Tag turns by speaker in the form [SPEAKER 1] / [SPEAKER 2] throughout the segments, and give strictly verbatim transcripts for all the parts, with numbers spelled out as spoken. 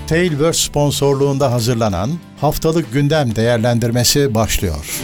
[SPEAKER 1] Tailverse sponsorluğunda hazırlanan Haftalık Gündem Değerlendirmesi başlıyor.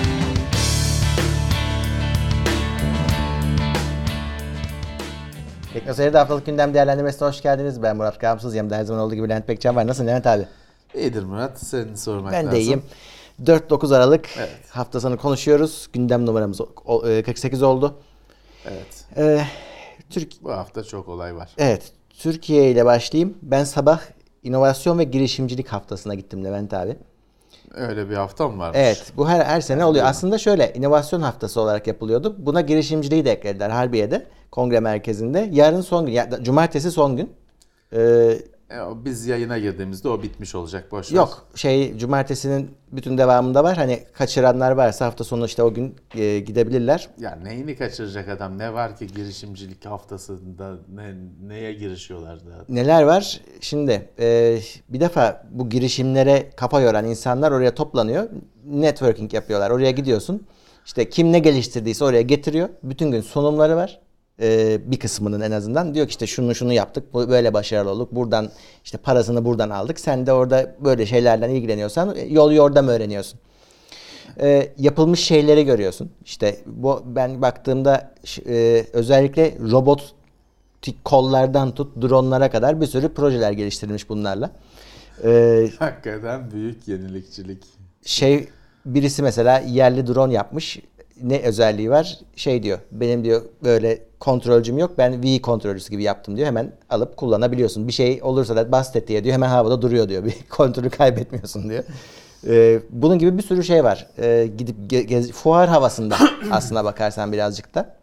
[SPEAKER 2] Teknoseyir'de Haftalık Gündem Değerlendirmesi'ne hoş geldiniz. Ben Murat Gamsız. Yanımda her zaman olduğu gibi Levent Pekcan var. Nasılsın Levent abi?
[SPEAKER 3] İyidir Murat. Seni sormak
[SPEAKER 2] ben
[SPEAKER 3] lazım.
[SPEAKER 2] Ben de iyiyim. dört dokuz Aralık
[SPEAKER 3] evet.
[SPEAKER 2] hafta sonu konuşuyoruz. Gündem numaramız kırk sekiz oldu.
[SPEAKER 3] Evet.
[SPEAKER 2] Ee, Türk...
[SPEAKER 3] Bu hafta çok olay var.
[SPEAKER 2] Evet. Türkiye ile başlayayım. Ben sabah inovasyon ve girişimcilik haftasına gittim Levent abi.
[SPEAKER 3] Öyle bir hafta mı varmış?
[SPEAKER 2] Evet. Bu her, her sene oluyor. Aslında şöyle inovasyon haftası olarak yapılıyordu. Buna girişimciliği de eklediler Harbiye'de. Kongre merkezinde. Yarın son gün. Yani cumartesi son gün. Ee,
[SPEAKER 3] e, biz yayına girdiğimizde o bitmiş olacak. Boş ver.
[SPEAKER 2] Yok. Şey cumartesinin bütün devamında var. Hani kaçıranlar varsa hafta sonu işte o gün e, gidebilirler.
[SPEAKER 3] Ya neyini kaçıracak adam? Ne var ki girişimcilik haftasında ne, neye girişiyorlar da?
[SPEAKER 2] Neler var? Şimdi e, bir defa bu girişimlere kafa yoran insanlar oraya toplanıyor. Networking yapıyorlar. Oraya gidiyorsun. İşte kim ne geliştirdiyse oraya getiriyor. Bütün gün sunumları var. Bir kısmının en azından diyor ki işte şunu şunu yaptık, böyle başarılı olduk, buradan işte parasını buradan aldık. Sen de orada böyle şeylerden ilgileniyorsan yol yordam öğreniyorsun. Ee, yapılmış şeyleri görüyorsun. İşte bu ben baktığımda e, özellikle robotik kollardan tut dronlara kadar bir sürü projeler geliştirilmiş bunlarla.
[SPEAKER 3] Ee, Hakikaten büyük yenilikçilik.
[SPEAKER 2] Şey birisi mesela yerli drone yapmış. Ne özelliği var? Şey diyor, benim diyor böyle kontrolcüm yok, ben V kontrolcüsü gibi yaptım diyor. Hemen alıp kullanabiliyorsun. Bir şey olursa da bas tetiğe diyor, hemen havada duruyor diyor. Bir kontrolü kaybetmiyorsun diyor. Ee, bunun gibi bir sürü şey var. Ee, gidip ge- gez- fuar havasında aslına bakarsan birazcık da.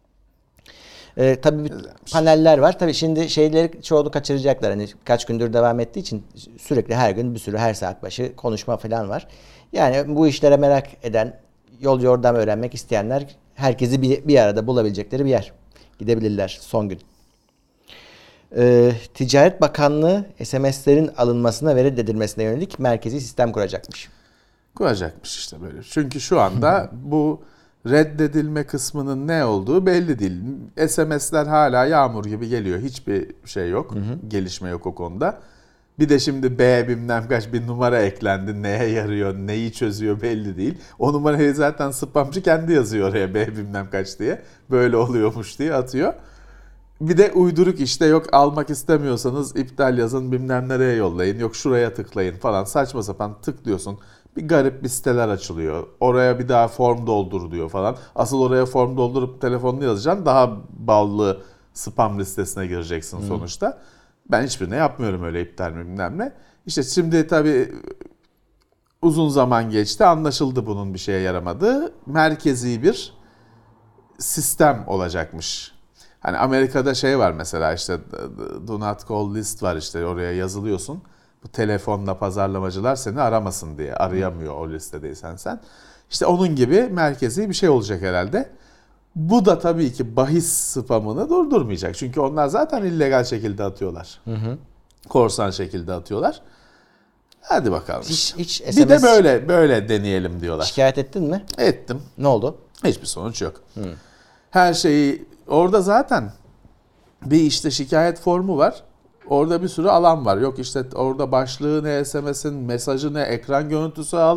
[SPEAKER 2] Ee, tabii paneller var. Tabii şimdi şeyleri çoğunu kaçıracaklar. Hani kaç gündür devam ettiği için sürekli her gün bir sürü her saat başı konuşma falan var. Yani bu işlere merak eden, yol yordam öğrenmek isteyenler herkesi bir, bir arada bulabilecekleri bir yer. Gidebilirler son gün. Ee, Ticaret Bakanlığı S M S'lerin alınmasına ve reddedilmesine yönelik merkezi sistem kuracakmış.
[SPEAKER 3] Kuracakmış işte böyle. Çünkü şu anda bu reddedilme kısmının ne olduğu belli değil. S M S'ler hala yağmur gibi geliyor. Hiçbir şey yok. Hı hı. Gelişme yok o konuda. Bir de şimdi B bilmem kaç bir numara eklendi. Neye yarıyor, neyi çözüyor belli değil. O numarayı zaten spamcı kendi yazıyor oraya B bilmem kaç diye. Böyle oluyormuş diye atıyor. Bir de uyduruk işte yok almak istemiyorsanız iptal yazın bilmem nereye yollayın. Yok şuraya tıklayın falan saçma sapan tıklıyorsun. Bir garip bir siteler açılıyor. Oraya bir daha form doldur diyor falan. Asıl oraya form doldurup telefonunu yazacaksın. Daha ballı spam listesine gireceksin hmm. sonuçta. Ben hiçbirine yapmıyorum öyle iptal bilmem ne. İşte şimdi tabii uzun zaman geçti. Anlaşıldı bunun bir şeye yaramadığı. Merkezi bir sistem olacakmış. Hani Amerika'da şey var mesela işte do not call list var işte oraya yazılıyorsun. Bu telefonla pazarlamacılar seni aramasın diye. Arayamıyor o listedeysen sen. İşte onun gibi merkezi bir şey olacak herhalde. Bu da tabii ki bahis spamını durdurmayacak. Çünkü onlar zaten illegal şekilde atıyorlar. Hı hı. Korsan şekilde atıyorlar. Hadi bakalım.
[SPEAKER 2] Hiç, hiç
[SPEAKER 3] bir de böyle böyle deneyelim diyorlar.
[SPEAKER 2] Şikayet ettin mi?
[SPEAKER 3] Ettim.
[SPEAKER 2] Ne oldu?
[SPEAKER 3] Hiçbir sonuç yok. Hı. Her şeyi orada zaten bir işte şikayet formu var. Orada bir sürü alan var. Yok işte orada başlığı ne, S M S'in mesajı ne, ekran görüntüsü al.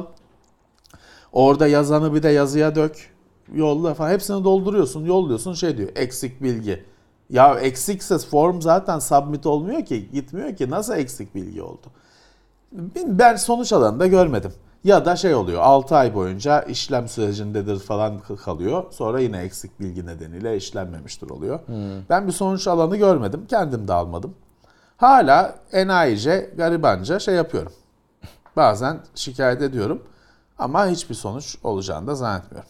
[SPEAKER 3] Orada yazanı bir de yazıya dök. Yolla falan. Hepsini dolduruyorsun, yolluyorsun şey diyor. Eksik bilgi. Ya eksikse form zaten submit olmuyor ki, gitmiyor ki. Nasıl eksik bilgi oldu? Ben sonuç alanında görmedim. Ya da şey oluyor. altı ay boyunca işlem sürecindedir falan kalıyor. Sonra yine eksik bilgi nedeniyle işlenmemiştir oluyor. Hmm. Ben bir sonuç alanı görmedim. Kendim de almadım. Hala enayice, garibanca şey yapıyorum. Bazen şikayet ediyorum. Ama hiçbir sonuç olacağını da zannetmiyorum.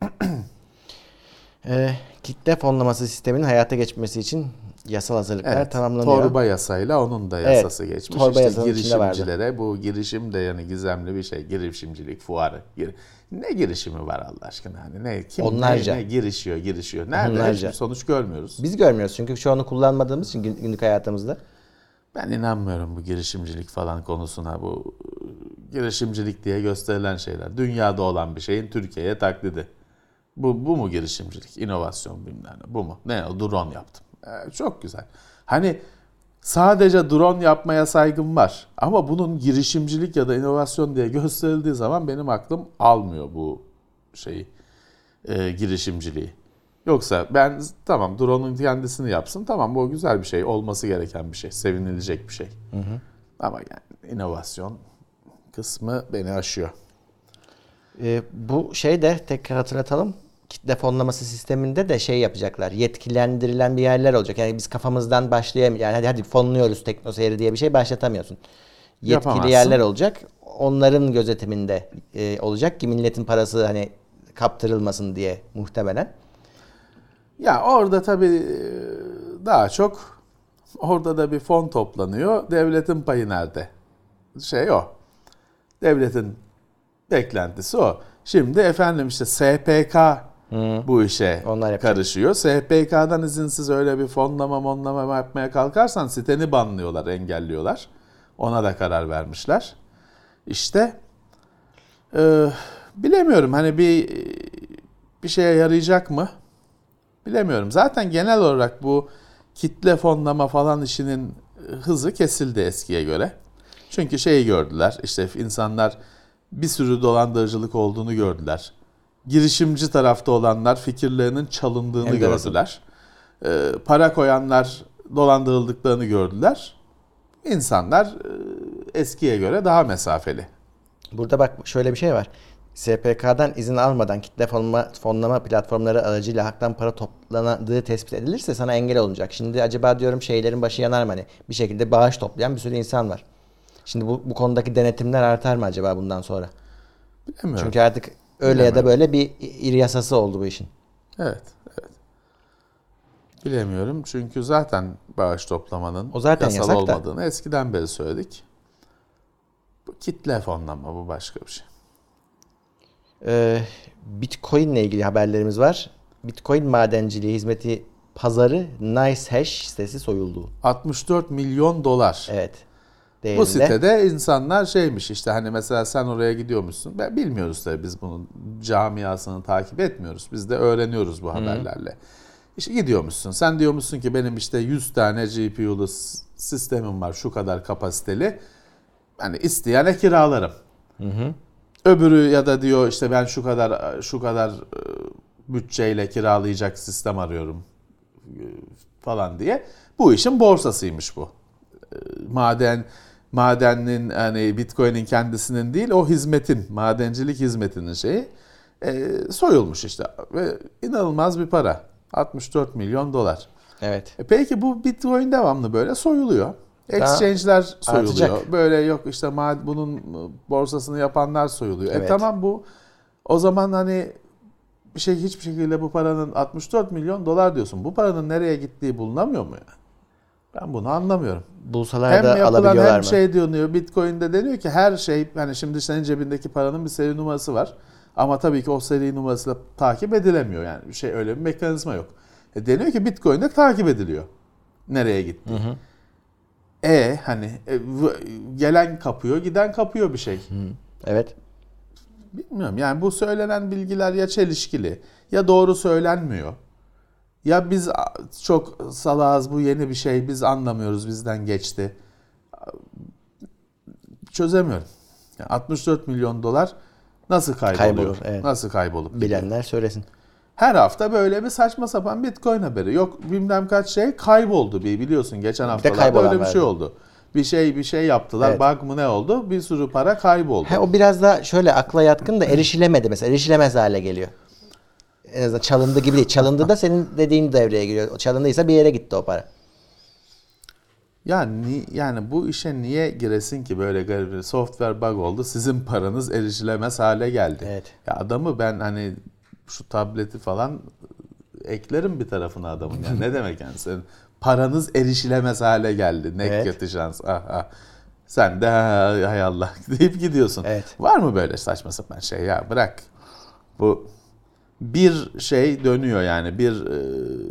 [SPEAKER 2] e, kitle fonlaması sisteminin hayata geçmesi için yasal hazırlıklar
[SPEAKER 3] evet,
[SPEAKER 2] tamamlanıyor.
[SPEAKER 3] Torba yasayla onun da yasası evet, geçmiş.
[SPEAKER 2] Torba
[SPEAKER 3] işte girişimcilere bu girişim de yani gizemli bir şey. Girişimcilik fuarı. Gir- ne girişimi var Allah aşkına? Hani ne kim
[SPEAKER 2] Onlarca.
[SPEAKER 3] Ne, ne girişiyor, girişiyor. Nerede?
[SPEAKER 2] Onlarca.
[SPEAKER 3] Hiçbir sonuç görmüyoruz.
[SPEAKER 2] Biz görmüyoruz çünkü çoğunu kullanmadığımız için günlük hayatımızda.
[SPEAKER 3] Ben inanmıyorum bu girişimcilik falan konusuna. Bu girişimcilik diye gösterilen şeyler. Dünyada olan bir şeyin Türkiye'ye taklidi. Bu, bu mu girişimcilik? İnovasyon bilmem ne. Bu mu? Ne o? Drone yaptım. Ee, çok güzel. Hani sadece drone yapmaya saygım var. Ama bunun girişimcilik ya da inovasyon diye gösterildiği zaman benim aklım almıyor bu şeyi, e, girişimciliği. Yoksa ben tamam drone'un kendisini yapsın, tamam bu güzel bir şey, olması gereken bir şey, sevinilecek bir şey. Hı hı. Ama yani inovasyon kısmı beni aşıyor.
[SPEAKER 2] Ee, bu şey de tekrar hatırlatalım. Kitle fonlaması sisteminde de şey yapacaklar. Yetkilendirilen bir yerler olacak. Yani biz kafamızdan başlayamayız. Yani hadi hadi fonluyoruz teknoseyri diye bir şey başlatamıyorsun. Yetkili
[SPEAKER 3] Yapamazsın.
[SPEAKER 2] yerler olacak. Onların gözetiminde e, olacak ki milletin parası hani kaptırılmasın diye muhtemelen.
[SPEAKER 3] Ya orada tabii daha çok orada da bir fon toplanıyor. Devletin payı nerede? Şey o. Devletin beklentisi o. Şimdi efendim işte S P K hmm. bu işe karışıyor. S P K'dan izinsiz öyle bir fonlama monlama yapmaya kalkarsan siteni banlıyorlar, engelliyorlar. Ona da karar vermişler. İşte e, bilemiyorum hani bir bir şeye yarayacak mı? Bilemiyorum. Zaten genel olarak bu kitle fonlama falan işinin hızı kesildi eskiye göre. Çünkü şeyi gördüler, işte insanlar bir sürü dolandırıcılık olduğunu gördüler. Girişimci tarafta olanlar fikirlerinin çalındığını Hem gördüler. Ee, para koyanlar dolandırıldıklarını gördüler. İnsanlar eskiye göre daha mesafeli.
[SPEAKER 2] Burada bak şöyle bir şey var. S P K'dan izin almadan kitle fonlama, fonlama platformları aracıyla haktan para toplandığı tespit edilirse sana engel olacak. Şimdi acaba diyorum şeylerin başı yanar mı hani? Bir şekilde bağış toplayan bir sürü insan var. Şimdi bu, bu konudaki denetimler artar mı acaba bundan sonra?
[SPEAKER 3] Bilemiyorum.
[SPEAKER 2] Çünkü artık öyle ya da böyle bir iri yasası oldu bu işin.
[SPEAKER 3] Evet, evet. Bilemiyorum çünkü zaten bağış toplamanın
[SPEAKER 2] o zaten
[SPEAKER 3] yasal olmadığını
[SPEAKER 2] da.
[SPEAKER 3] eskiden beri söyledik. Bu kitle fonlama, bu başka bir şey.
[SPEAKER 2] Ee, Bitcoin ile ilgili haberlerimiz var. Bitcoin madenciliği hizmeti pazarı NiceHash sitesi soyuldu.
[SPEAKER 3] altmış dört milyon dolar.
[SPEAKER 2] Evet. Değerinde.
[SPEAKER 3] Bu sitede insanlar şeymiş işte hani mesela sen oraya gidiyormuşsun. Ben bilmiyoruz tabii, biz bunun camiasını takip etmiyoruz. Biz de öğreniyoruz bu haberlerle. Hı. İşte gidiyormuşsun. Sen diyormuşsun ki benim işte yüz tane G P U'lu sistemim var, şu kadar kapasiteli. Hani isteyene kiralarım. Hı hı. Öbürü ya da diyor işte ben şu kadar şu kadar bütçeyle kiralayacak sistem arıyorum falan diye. Bu işin borsasıymış bu. Maden madenin hani Bitcoin'in kendisinin değil, o hizmetin, madencilik hizmetinin şeyi e, soyulmuş işte ve inanılmaz bir para. altmış dört milyon dolar.
[SPEAKER 2] Evet.
[SPEAKER 3] E peki bu Bitcoin devamlı böyle soyuluyor. Exchange'ler soyuluyor. Artacak. Böyle yok işte bunun borsasını yapanlar soyuluyor. Evet. E tamam, bu o zaman hani bir şey hiçbir şekilde bu paranın altmış dört milyon dolar diyorsun. Bu paranın nereye gittiği bulunamıyor mu yani? Ben bunu anlamıyorum.
[SPEAKER 2] Bulsalar
[SPEAKER 3] hem
[SPEAKER 2] da alabiliyorlar mı?
[SPEAKER 3] Hem yapılan hem şey deniyor, Bitcoin'de deniyor ki her şey, hani şimdi senin cebindeki paranın bir seri numarası var. Ama tabii ki o seri numarasıyla takip edilemiyor. Yani bir şey, öyle bir mekanizma yok. E deniyor ki Bitcoin'de takip ediliyor. Nereye gitti? Hı hı. E hani e, gelen kapıyor, giden kapıyor bir şey. Hı.
[SPEAKER 2] Evet.
[SPEAKER 3] Bilmiyorum yani, bu söylenen bilgiler ya çelişkili ya doğru söylenmiyor. Ya biz çok salağız, bu yeni bir şey, biz anlamıyoruz, bizden geçti. Çözemiyorum. Yani altmış dört milyon dolar nasıl kayboluyor? Kaybolur, evet. Nasıl kaybolup gidiyor?
[SPEAKER 2] Bilenler söylesin.
[SPEAKER 3] Her hafta böyle bir saçma sapan Bitcoin haberi. Yok bilmem kaç şey kayboldu, bir biliyorsun geçen haftalarda öyle bir şey oldu. Bir şey bir şey yaptılar. Evet. Bug mı ne oldu? Bir sürü para kayboldu.
[SPEAKER 2] He, o biraz da şöyle akla yatkın da erişilemedi mesela. Erişilemez hale geliyor. En azından çalındı gibi değil. Çalındı da senin dediğin devreye giriyor. Çalındıysa bir yere gitti o para.
[SPEAKER 3] Yani yani bu işe niye giresin ki, böyle garip bir software bug oldu, sizin paranız erişilemez hale geldi.
[SPEAKER 2] Evet.
[SPEAKER 3] Ya adamı ben hani şu tableti falan eklerim bir tarafına adamın. Yani ne demek yani, senin paranız erişilemez hale geldi. Ne evet. kötü şans. Ah, ah. Sen de hay Allah deyip gidiyorsun.
[SPEAKER 2] Evet.
[SPEAKER 3] Var mı böyle saçma sapan şey ya, bırak. Bu bir şey dönüyor yani, bir e,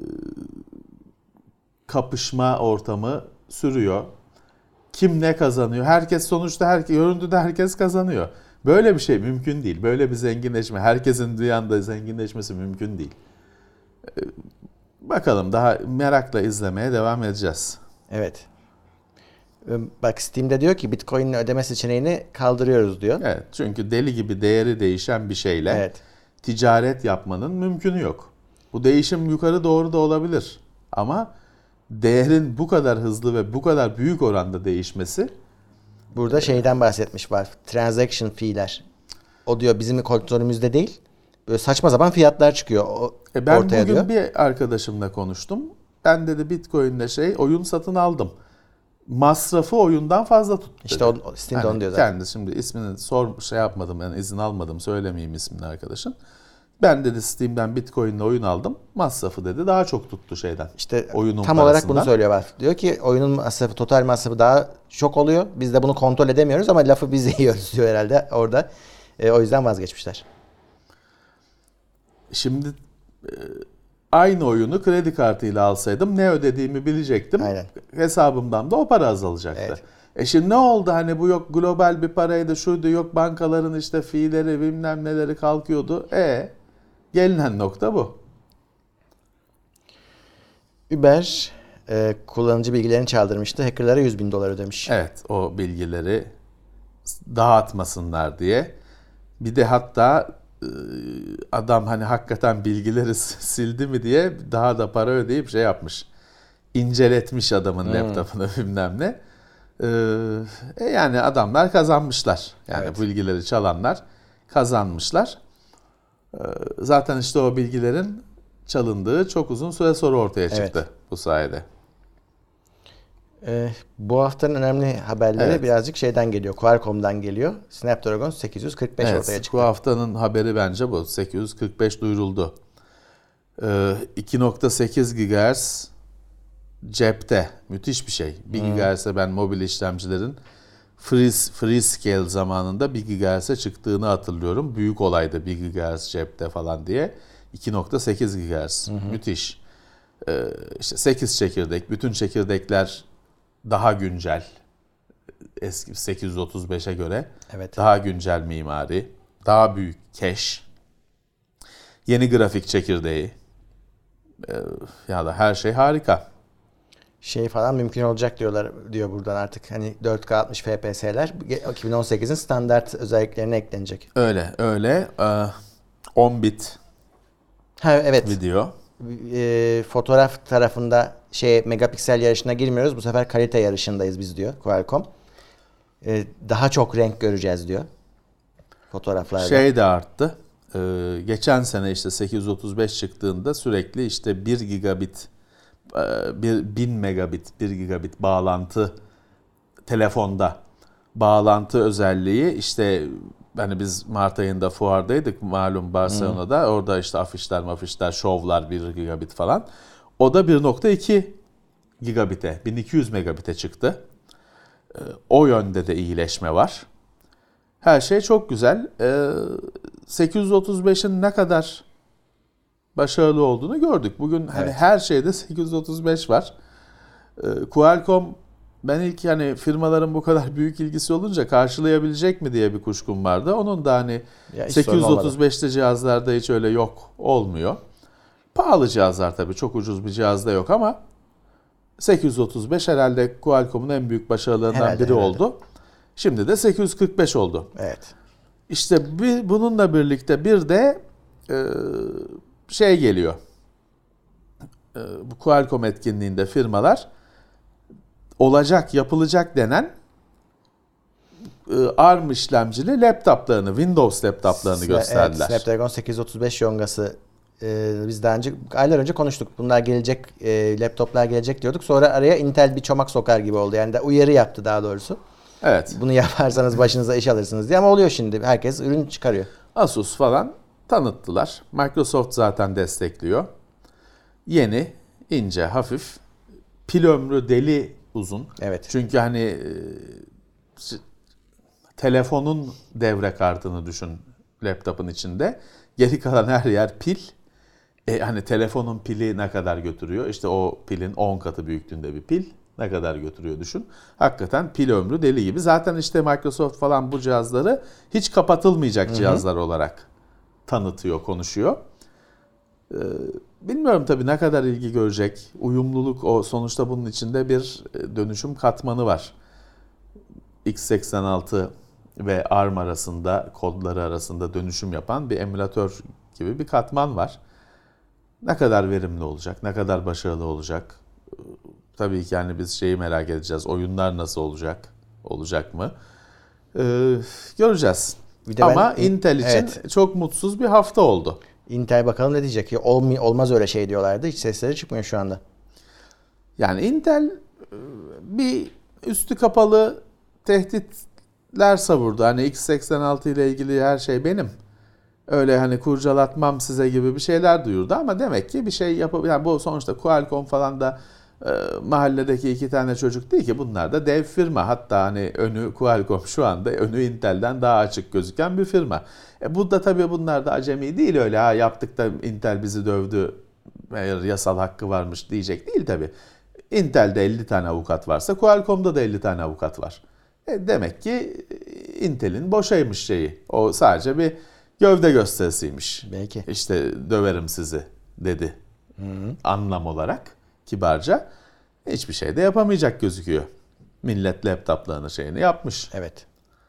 [SPEAKER 3] kapışma ortamı sürüyor. Kim ne kazanıyor? Herkes sonuçta, herkes, görüntüde herkes kazanıyor. Böyle bir şey mümkün değil. Böyle bir zenginleşme, herkesin dünyada zenginleşmesi mümkün değil. Bakalım, daha merakla izlemeye devam edeceğiz.
[SPEAKER 2] Evet. Bak Steam'de diyor ki Bitcoin'in ödeme seçeneğini kaldırıyoruz diyor.
[SPEAKER 3] Evet, çünkü deli gibi değeri değişen bir şeyle
[SPEAKER 2] Evet.
[SPEAKER 3] ticaret yapmanın mümkünü yok. Bu değişim yukarı doğru da olabilir. Ama değerin bu kadar hızlı ve bu kadar büyük oranda değişmesi,
[SPEAKER 2] Burada şeyden bahsetmiş var. Transaction fee'ler. O diyor bizim kontrolümüzde değil. Böyle saçma sapan fiyatlar çıkıyor o,
[SPEAKER 3] e ben
[SPEAKER 2] ortaya
[SPEAKER 3] bugün
[SPEAKER 2] diyor.
[SPEAKER 3] bir arkadaşımla konuştum. Ben dedi Bitcoin'de şey oyun satın aldım. Masrafı oyundan fazla tuttu.
[SPEAKER 2] İşte
[SPEAKER 3] dedi.
[SPEAKER 2] o, Steam'de
[SPEAKER 3] Hani
[SPEAKER 2] onu diyor zaten.
[SPEAKER 3] kendi şimdi ismini sor şey yapmadım, yani izin almadım, söylemeyeyim ismini arkadaşın. Ben dedi Steam'den Bitcoin'le oyun aldım. Masrafı dedi daha çok tuttu şeyden.
[SPEAKER 2] İşte
[SPEAKER 3] oyunun
[SPEAKER 2] tam olarak bunu
[SPEAKER 3] parasından.
[SPEAKER 2] söylüyor var. Diyor ki oyunun masrafı, total masrafı daha çok oluyor. Biz de bunu kontrol edemiyoruz ama lafı biz yiyoruz diyor herhalde orada. E, o yüzden vazgeçmişler.
[SPEAKER 3] Şimdi e, aynı oyunu kredi kartıyla alsaydım ne ödediğimi bilecektim.
[SPEAKER 2] Aynen.
[SPEAKER 3] Hesabımdan da o para azalacaktı.
[SPEAKER 2] Evet.
[SPEAKER 3] E şimdi ne oldu, hani bu yok global bir paraydı, şuydu, yok bankaların işte fiilleri bilmem neleri kalkıyordu. E gelinen nokta bu.
[SPEAKER 2] Uber e, kullanıcı bilgilerini çaldırmıştı. Hackerlara yüz bin dolar ödemiş.
[SPEAKER 3] Evet, o bilgileri dağıtmasınlar diye. Bir de hatta e, adam hani hakikaten bilgileri sildi mi diye daha da para ödeyip şey yapmış. İnceletmiş adamın
[SPEAKER 2] Hmm.
[SPEAKER 3] laptopunu bilmem ne. Ee, e yani adamlar kazanmışlar. Yani
[SPEAKER 2] Evet.
[SPEAKER 3] bu bilgileri çalanlar kazanmışlar. Ee, zaten işte o bilgilerin çalındığı çok uzun süre sonra ortaya çıktı
[SPEAKER 2] Evet.
[SPEAKER 3] bu sayede.
[SPEAKER 2] E, bu haftanın önemli haberleri
[SPEAKER 3] Evet.
[SPEAKER 2] birazcık şeyden geliyor. Qualcomm'dan geliyor. Snapdragon sekiz yüz kırk beş
[SPEAKER 3] Evet,
[SPEAKER 2] ortaya çıktı.
[SPEAKER 3] bu haftanın haberi bence bu. sekiz yüz kırk beş duyuruldu. Ee, iki nokta sekiz gigahertz cepte. Müthiş bir şey. bir gigahertz'e ben mobil işlemcilerin free, free scale zamanında bir gigahertz'e çıktığını hatırlıyorum. Büyük olaydı bir gigahertz cepte falan diye. iki nokta sekiz gigahertz. Müthiş. Ee, işte sekiz çekirdek. Bütün çekirdekler daha güncel. Eski sekiz yüz otuz beşe göre.
[SPEAKER 2] Evet.
[SPEAKER 3] Daha güncel mimari. Daha büyük cache. Yeni grafik çekirdeği. Ee, ya da her şey harika.
[SPEAKER 2] Şey falan mümkün olacak diyorlar diyor buradan artık. Hani dört K altmış F P S'ler iki bin on sekizin standart özelliklerine eklenecek.
[SPEAKER 3] Öyle öyle. Ee, on bit
[SPEAKER 2] Ha evet.
[SPEAKER 3] video.
[SPEAKER 2] E, fotoğraf tarafında şey megapiksel yarışına girmiyoruz. Bu sefer kalite yarışındayız biz diyor Qualcomm. E, daha çok renk göreceğiz diyor. Fotoğraflarda.
[SPEAKER 3] Şey de arttı. Ee, geçen sene işte sekiz yüz otuz beş çıktığında sürekli işte bir gigabit, bir bin megabit, bir gigabit bağlantı telefonda bağlantı özelliği, işte hani biz Mart ayında fuardaydık malum Barcelona'da. Hmm. Orada işte afişler, mafişler, şovlar bir gigabit falan. O da bir nokta iki gigabite, bin iki yüz megabite çıktı. O yönde de iyileşme var. Her şey çok güzel. sekiz yüz otuz beşin ne kadar başarılı olduğunu gördük. Bugün hani
[SPEAKER 2] evet.
[SPEAKER 3] her şeyde sekiz yüz otuz beş var. Qualcomm, ben ilk hani firmaların bu kadar büyük ilgisi olunca karşılayabilecek mi diye bir kuşkum vardı. Onun da hani sekiz yüz otuz beşte cihazlarda hiç öyle yok, olmuyor. Pahalı cihazlar tabii, çok ucuz bir cihaz da yok ama sekiz yüz otuz beş herhalde Qualcomm'un en büyük başarılarından
[SPEAKER 2] herhalde,
[SPEAKER 3] biri
[SPEAKER 2] herhalde.
[SPEAKER 3] oldu. Şimdi de sekiz yüz kırk beş oldu.
[SPEAKER 2] Evet.
[SPEAKER 3] İşte bir, bununla birlikte bir de e, şey geliyor. E, bu Qualcomm etkinliğinde firmalar olacak, yapılacak denen e, ARM işlemcili laptoplarını, Windows laptoplarını
[SPEAKER 2] Sna-
[SPEAKER 3] gösterdiler.
[SPEAKER 2] Evet, Snapdragon sekiz yüz otuz beş yongası e, biz daha önce aylar önce konuştuk. Bunlar gelecek, e, laptoplar gelecek diyorduk. Sonra araya Intel bir çomak sokar gibi oldu. Yani de uyarı yaptı daha doğrusu.
[SPEAKER 3] Evet.
[SPEAKER 2] Bunu yaparsanız başınıza iş alırsınız diye, ama oluyor şimdi. Herkes ürün çıkarıyor.
[SPEAKER 3] Asus falan tanıttılar. Microsoft zaten destekliyor. Yeni, ince, hafif, pil ömrü deli uzun.
[SPEAKER 2] Evet.
[SPEAKER 3] Çünkü hani e, telefonun devre kartını düşün laptopun içinde. Geri kalan her yer pil. E, hani telefonun pili ne kadar götürüyor? İşte o pilin on katı büyüklüğünde bir pil. Ne kadar götürüyor düşün. Hakikaten pil ömrü deli gibi. Zaten işte Microsoft falan bu cihazları hiç kapatılmayacak, hı hı, cihazlar olarak tanıtıyor, konuşuyor. Ee, bilmiyorum tabii ne kadar ilgi görecek. Uyumluluk, o sonuçta bunun içinde bir dönüşüm katmanı var. x seksen altı ve ARM arasında, kodları arasında dönüşüm yapan bir emülatör gibi bir katman var. Ne kadar verimli olacak, ne kadar başarılı olacak? Tabii ki yani biz şeyi merak edeceğiz. Oyunlar nasıl olacak? Olacak mı? Ee, göreceğiz.
[SPEAKER 2] Bir de
[SPEAKER 3] Ama
[SPEAKER 2] ben-
[SPEAKER 3] Intel için
[SPEAKER 2] evet.
[SPEAKER 3] çok mutsuz bir hafta oldu.
[SPEAKER 2] Intel bakalım ne diyecek ki olmay olmaz öyle şey diyorlardı. Hiç sesleri çıkmıyor şu anda.
[SPEAKER 3] Yani Intel e, bir üstü kapalı tehditler savurdu. Hani x seksen altı ile ilgili her şey benim. Öyle hani kurcalatmam size gibi bir şeyler duyurdu ama demek ki bir şey yapıp yani bu sonuçta Qualcomm falan da e, mahalledeki iki tane çocuk değil ki, bunlar da dev firma. Hatta hani önü Qualcomm şu anda önü Intel'den daha açık gözüken bir firma. E, bu da tabii bunlar da acemi değil, öyle ha yaptık da Intel bizi dövdü, eğer yasal hakkı varmış diyecek değil tabii. Intel'de elli tane avukat varsa Qualcomm'da da elli tane avukat var. E, demek ki Intel'in boşaymış şeyi. O sadece bir gövde gösterisiymiş.
[SPEAKER 2] Belki.
[SPEAKER 3] İşte döverim sizi dedi. Hı-hı. Anlam olarak kibarca. Hiçbir şey de yapamayacak gözüküyor. Millet laptoplarını şeyini yapmış.
[SPEAKER 2] Evet.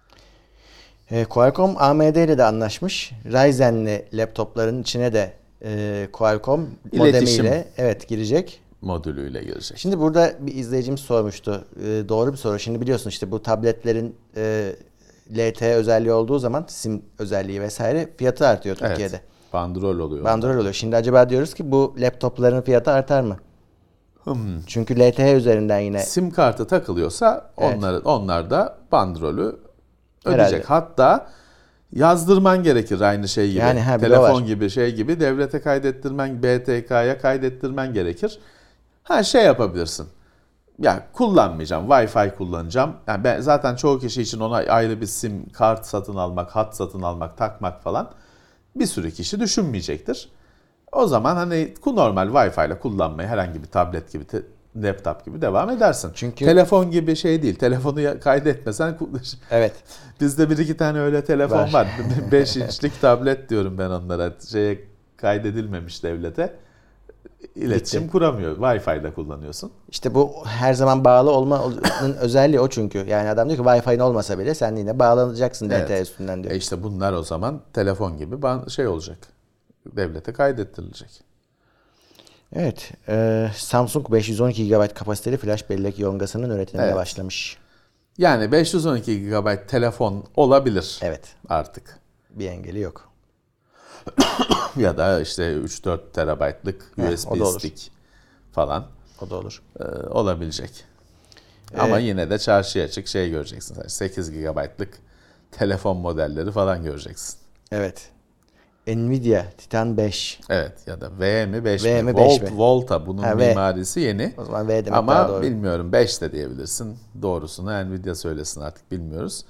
[SPEAKER 2] E, Qualcomm A M D ile de anlaşmış. Ryzen'li laptopların içine de e, Qualcomm
[SPEAKER 3] İletişim.
[SPEAKER 2] modemiyle evet girecek.
[SPEAKER 3] Modülüyle girecek.
[SPEAKER 2] Şimdi burada bir izleyicimiz sormuştu. E, doğru bir soru. Şimdi biliyorsun işte bu tabletlerin e, L T E özelliği olduğu zaman sim özelliği vesaire fiyatı artıyor Türkiye'de.
[SPEAKER 3] Evet. Bandrol oluyor.
[SPEAKER 2] Bandrol oluyor. Şimdi acaba diyoruz ki bu laptopların fiyatı artar mı?
[SPEAKER 3] Hmm.
[SPEAKER 2] Çünkü L T E üzerinden yine
[SPEAKER 3] Sim kartı takılıyorsa
[SPEAKER 2] Evet.
[SPEAKER 3] onlar onlar da bandrolü
[SPEAKER 2] Herhalde.
[SPEAKER 3] ödeyecek. Hatta yazdırman gerekir aynı şey gibi.
[SPEAKER 2] Yani ha, bir de
[SPEAKER 3] Telefon
[SPEAKER 2] var.
[SPEAKER 3] gibi şey gibi devlete kaydettirmen, B T K'ya kaydettirmen gerekir. Ha şey yapabilirsin. Ya kullanmayacağım, Wi-Fi kullanacağım. Yani ben zaten çoğu kişi için ona ayrı bir sim kart satın almak, hat satın almak, takmak falan bir sürü kişi düşünmeyecektir. O zaman hani normal Wi-Fi ile kullanmaya herhangi bir tablet gibi, te- laptop gibi devam edersin.
[SPEAKER 2] Çünkü-
[SPEAKER 3] Telefon gibi şey değil. Telefonu ya- kaydetmesen
[SPEAKER 2] evet.
[SPEAKER 3] bizde bir iki tane öyle telefon
[SPEAKER 2] Var.
[SPEAKER 3] var. beş inçlik tablet diyorum ben onlara. Şeye kaydedilmemiş devlete. İletişim
[SPEAKER 2] Bitti.
[SPEAKER 3] kuramıyor. Wi-Fi ile kullanıyorsun.
[SPEAKER 2] İşte bu her zaman bağlı olmanın özelliği o çünkü. Yani adam diyor ki Wi-Fi'nin olmasa bile sen yine bağlanacaksın
[SPEAKER 3] Evet.
[SPEAKER 2] L T E üstünden diyor.
[SPEAKER 3] E işte bunlar o zaman telefon gibi ban- şey olacak. Devlete kaydettirilecek.
[SPEAKER 2] Evet. E, Samsung beş yüz on iki gigabayt kapasiteli flash bellek yongasının üretimine
[SPEAKER 3] Evet.
[SPEAKER 2] başlamış.
[SPEAKER 3] Yani beş yüz on iki gigabayt telefon olabilir
[SPEAKER 2] Evet.
[SPEAKER 3] artık.
[SPEAKER 2] Bir engeli yok.
[SPEAKER 3] Ya da işte üç dört terabaytlık
[SPEAKER 2] Heh,
[SPEAKER 3] U S
[SPEAKER 2] o
[SPEAKER 3] B
[SPEAKER 2] da olur.
[SPEAKER 3] stick falan
[SPEAKER 2] O da olur.
[SPEAKER 3] e, olabilecek. Ama yine de çarşıya açık şey göreceksin. sekiz gigabaytlık telefon modelleri falan göreceksin.
[SPEAKER 2] Evet. Nvidia Titan beş.
[SPEAKER 3] Evet, ya da V mi beş
[SPEAKER 2] V
[SPEAKER 3] mi?
[SPEAKER 2] mi, beş
[SPEAKER 3] Volt,
[SPEAKER 2] mi?
[SPEAKER 3] Volta bunun
[SPEAKER 2] Ha, V.
[SPEAKER 3] mimarisi yeni.
[SPEAKER 2] O zaman V demek daha
[SPEAKER 3] Ama
[SPEAKER 2] doğru.
[SPEAKER 3] bilmiyorum, beş de diyebilirsin. Doğrusunu Nvidia söylesin, artık bilmiyoruz.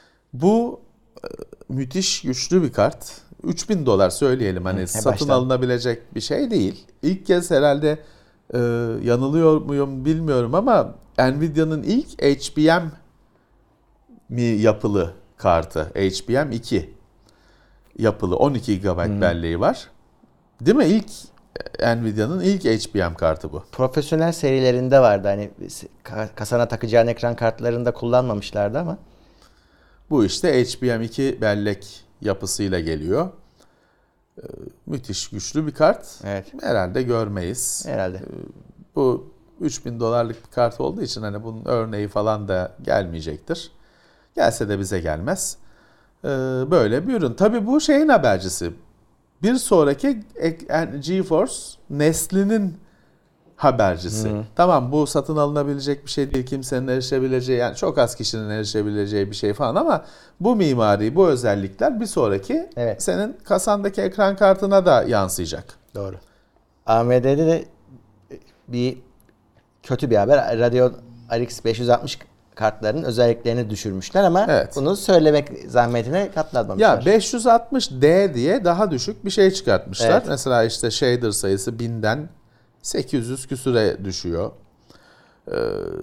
[SPEAKER 3] Bu e, müthiş güçlü bir kart. üç bin dolar söyleyelim, hani
[SPEAKER 2] Hı,
[SPEAKER 3] satın
[SPEAKER 2] baştan.
[SPEAKER 3] alınabilecek bir şey değil. İlk kez herhalde e, yanılıyor muyum bilmiyorum ama Nvidia'nın ilk H B M mi yapılı kartı. H B M iki yapılı on iki gigabayt
[SPEAKER 2] Hmm.
[SPEAKER 3] belleği var. Değil mi? İlk Nvidia'nın ilk H B M kartı bu.
[SPEAKER 2] Profesyonel serilerinde vardı. Hani ka- kasana takacağın ekran kartlarında kullanmamışlardı ama.
[SPEAKER 3] Bu işte H B M iki bellek yapısıyla geliyor. Ee, müthiş güçlü bir kart.
[SPEAKER 2] Evet.
[SPEAKER 3] Herhalde görmeyiz.
[SPEAKER 2] Herhalde.
[SPEAKER 3] Bu üç bin dolarlık bir kart olduğu için hani bunun örneği falan da gelmeyecektir. Gelse de bize gelmez. Ee, böyle bir ürün. Tabii bu şeyin habercisi. Bir sonraki GeForce neslinin habercisi.
[SPEAKER 2] Hı.
[SPEAKER 3] Tamam, bu satın alınabilecek bir şey değil. Kimsenin erişebileceği, yani çok az kişinin erişebileceği bir şey falan ama bu mimari, bu özellikler bir sonraki
[SPEAKER 2] Evet.
[SPEAKER 3] senin kasandaki ekran kartına da yansıyacak.
[SPEAKER 2] Doğru. A M D'de de bir kötü bir haber. Radeon R X beş yüz altmış kartlarının özelliklerini düşürmüşler ama
[SPEAKER 3] Evet.
[SPEAKER 2] bunu söylemek zahmetine katlanmamışlar.
[SPEAKER 3] Ya beş yüz altmış D diye daha düşük bir şey çıkartmışlar.
[SPEAKER 2] Evet.
[SPEAKER 3] Mesela işte shader sayısı binden sekiz yüz küsüre düşüyor. Ee,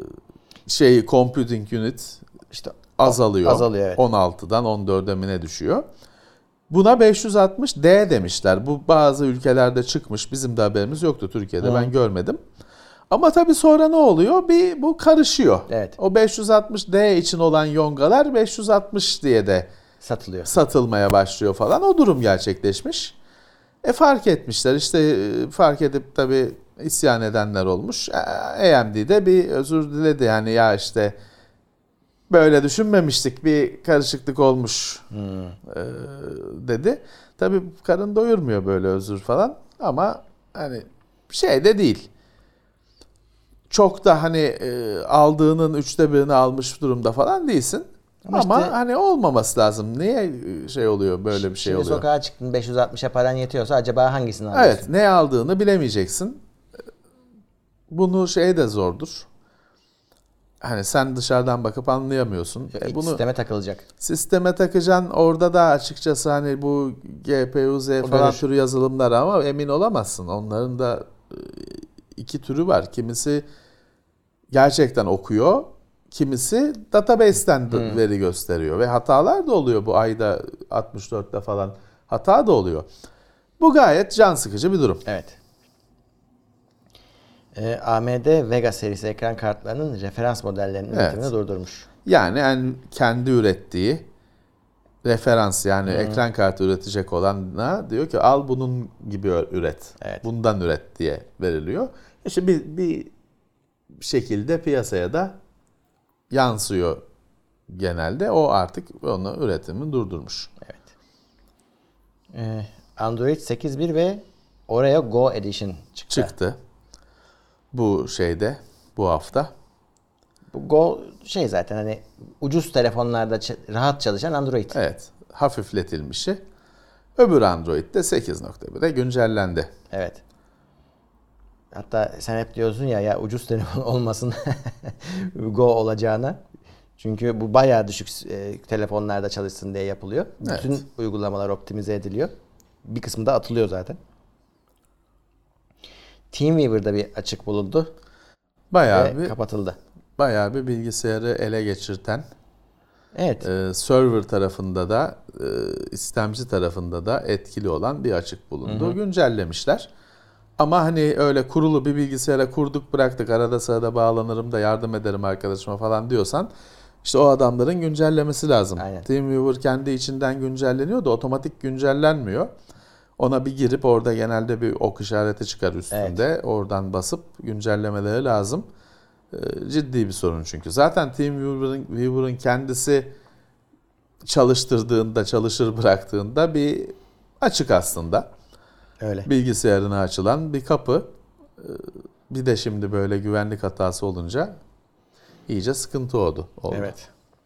[SPEAKER 3] şey computing unit
[SPEAKER 2] İşte
[SPEAKER 3] azalıyor.
[SPEAKER 2] azalıyor, evet.
[SPEAKER 3] on altıdan on dörde mi ne düşüyor. Buna beş yüz altmış D demişler. Bu bazı ülkelerde çıkmış. Bizim de haberimiz yoktu Türkiye'de.
[SPEAKER 2] Hı.
[SPEAKER 3] Ben görmedim. Ama tabii sonra ne oluyor? Bir bu karışıyor.
[SPEAKER 2] Evet.
[SPEAKER 3] O beş yüz altmış D için olan yongalar beş yüz altmış diye de
[SPEAKER 2] Satılıyor.
[SPEAKER 3] satılmaya başlıyor falan. O durum gerçekleşmiş. E fark etmişler. İşte e, fark edip tabii isyan edenler olmuş. E, A M D'de bir özür diledi. Yani ya işte böyle düşünmemiştik. Bir karışıklık olmuş
[SPEAKER 2] Hmm.
[SPEAKER 3] e, dedi. Tabii karın doyurmuyor böyle özür falan. Ama hani şey de değil. Çok da hani e, aldığının üçte birini almış durumda falan değilsin.
[SPEAKER 2] Ama
[SPEAKER 3] Ama,
[SPEAKER 2] işte-
[SPEAKER 3] hani olmaması lazım. Niye şey oluyor böyle bir şey
[SPEAKER 2] Şimdi
[SPEAKER 3] oluyor?
[SPEAKER 2] sokağa çıktın beş yüz altmışa paran yetiyorsa acaba hangisini alıyorsun?
[SPEAKER 3] Evet, ne aldığını bilemeyeceksin. Bunu şey de zordur. Hani sen dışarıdan bakıp anlayamıyorsun. E
[SPEAKER 2] İç
[SPEAKER 3] bunu
[SPEAKER 2] sisteme takılacak.
[SPEAKER 3] sisteme takacaksın. Orada da açıkçası hani bu G P U Z
[SPEAKER 2] O
[SPEAKER 3] falan
[SPEAKER 2] dönüş.
[SPEAKER 3] türü yazılımlar ama emin olamazsın. Onların da e, iki türü var. Kimisi gerçekten okuyor. Kimisi database'ten de veri gösteriyor. Ve hatalar da oluyor bu ayda altmış dörtte falan. Hata da oluyor. Bu gayet can sıkıcı bir durum.
[SPEAKER 2] Evet. Ee, A M D Vega serisi ekran kartlarının referans modellerinin
[SPEAKER 3] Evet.
[SPEAKER 2] üretimini durdurmuş.
[SPEAKER 3] Yani en kendi ürettiği referans yani ekran kartı üretecek olana diyor ki al bunun gibi üret.
[SPEAKER 2] Evet.
[SPEAKER 3] Bundan üret diye veriliyor. İşte bir, bir şekilde piyasaya da yansıyor genelde. O artık onun üretimini durdurmuş.
[SPEAKER 2] Evet. Ee, Android sekiz nokta bir ve Oreo Go Edition çıktı.
[SPEAKER 3] Çıktı. Bu şeyde bu hafta.
[SPEAKER 2] Bu Go şey zaten hani ucuz telefonlarda ç- rahat çalışan Android.
[SPEAKER 3] Evet. Hafifletilmişi. Öbür Android de sekiz nokta bire güncellendi.
[SPEAKER 2] Evet. Hatta sen hep diyorsun ya ya ucuz telefon olmasın Go olacağına. Çünkü bu bayağı düşük e, telefonlarda çalışsın diye yapılıyor.
[SPEAKER 3] Evet.
[SPEAKER 2] Bütün uygulamalar optimize ediliyor. Bir kısmı da atılıyor zaten. TeamViewer'da bir açık bulundu
[SPEAKER 3] Bayağı
[SPEAKER 2] ve
[SPEAKER 3] bir
[SPEAKER 2] kapatıldı.
[SPEAKER 3] bayağı bir bilgisayarı ele geçirten,
[SPEAKER 2] Evet.
[SPEAKER 3] e, server tarafında da e, istemci tarafında da etkili olan bir açık bulundu. Hı hı. Güncellemişler. Ama hani öyle kurulu bir bilgisayara kurduk bıraktık arada sırada bağlanırım da yardım ederim arkadaşıma falan diyorsan işte o adamların güncellemesi lazım.
[SPEAKER 2] Aynen.
[SPEAKER 3] TeamViewer kendi içinden güncelleniyor da otomatik güncellenmiyor. Ona bir girip orada genelde bir ok işareti çıkar üstünde. Evet. Oradan basıp güncellemeleri lazım. Ciddi bir sorun çünkü. Zaten TeamViewer'ın Viewer'ın kendisi çalıştırdığında, çalışır bıraktığında bir açık aslında.
[SPEAKER 2] Öyle.
[SPEAKER 3] Bilgisayarına açılan bir kapı. Bir de şimdi böyle güvenlik hatası olunca iyice sıkıntı oldu. oldu.
[SPEAKER 2] Evet.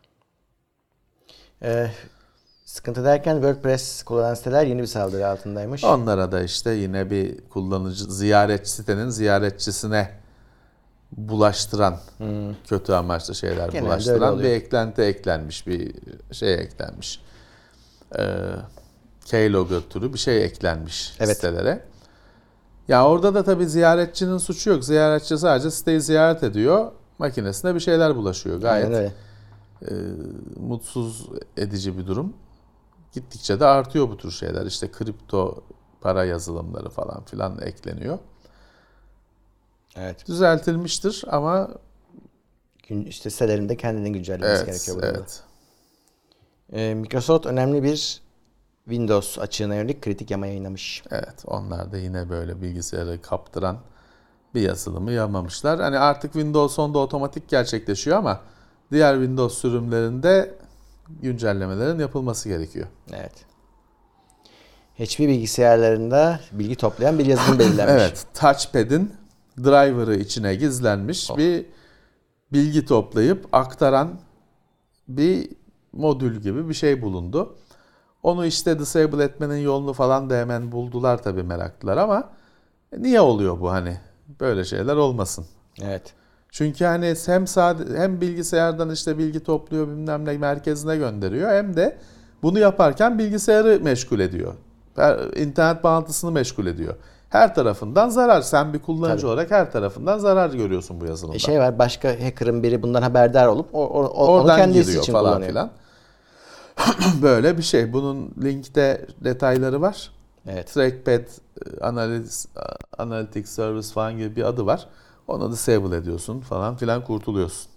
[SPEAKER 2] Ee, sıkıntı derken WordPress kullanan siteler yeni bir saldırı altındaymış.
[SPEAKER 3] Onlara da işte yine bir kullanıcı ziyaretçi sitenin ziyaretçisine bulaştıran hmm. kötü amaçlı şeyler genelde bulaştıran bir eklenti eklenmiş, bir şey eklenmiş. Ee, Keylogger türü bir şey eklenmiş evet. sitelere. Ya orada da tabii ziyaretçinin suçu yok. Ziyaretçi sadece siteyi ziyaret ediyor. Makinesine bir şeyler bulaşıyor. Gayet e, mutsuz edici bir durum. Gittikçe de artıyor bu tür şeyler. İşte kripto para yazılımları falan filan ekleniyor. Evet. Düzeltilmiştir ama
[SPEAKER 2] işte sitelerin de kendini güncellemesi
[SPEAKER 3] evet,
[SPEAKER 2] gerekiyor burada.
[SPEAKER 3] Evet.
[SPEAKER 2] Ee, Microsoft önemli bir Windows açığına yönelik kritik yama yayınlamış.
[SPEAKER 3] Evet, onlar da yine böyle bilgisayarı kaptıran bir yazılımı yamamışlar. Hani artık Windows onda otomatik gerçekleşiyor ama diğer Windows sürümlerinde güncellemelerin yapılması gerekiyor.
[SPEAKER 2] Evet. H P bilgisayarlarında bilgi toplayan bir yazılım belirlenmiş.
[SPEAKER 3] Evet, Touchpad'in driver'ı içine gizlenmiş oh. bir bilgi toplayıp aktaran bir modül gibi bir şey bulundu. Onu işte disable etmenin yolunu falan da hemen buldular tabii meraklılar ama niye oluyor bu hani? Böyle şeyler olmasın.
[SPEAKER 2] Evet.
[SPEAKER 3] Çünkü hani hem sade, hem bilgisayardan işte bilgi topluyor bilmem ne merkezine gönderiyor hem de bunu yaparken bilgisayarı meşgul ediyor. İnternet bağlantısını meşgul ediyor. Her tarafından zarar. Sen bir kullanıcı tabii. olarak her tarafından zarar görüyorsun bu yazılımda.
[SPEAKER 2] E şey var başka hacker'ın biri bundan haberdar olup o, o, oradan onu kendisi için falan kullanıyor. Filan.
[SPEAKER 3] Böyle bir şey. Bunun linkte detayları var.
[SPEAKER 2] Evet.
[SPEAKER 3] Trackpad Analytics, Analytics Service falan gibi bir adı var. Onu disable ediyorsun falan filan, kurtuluyorsun.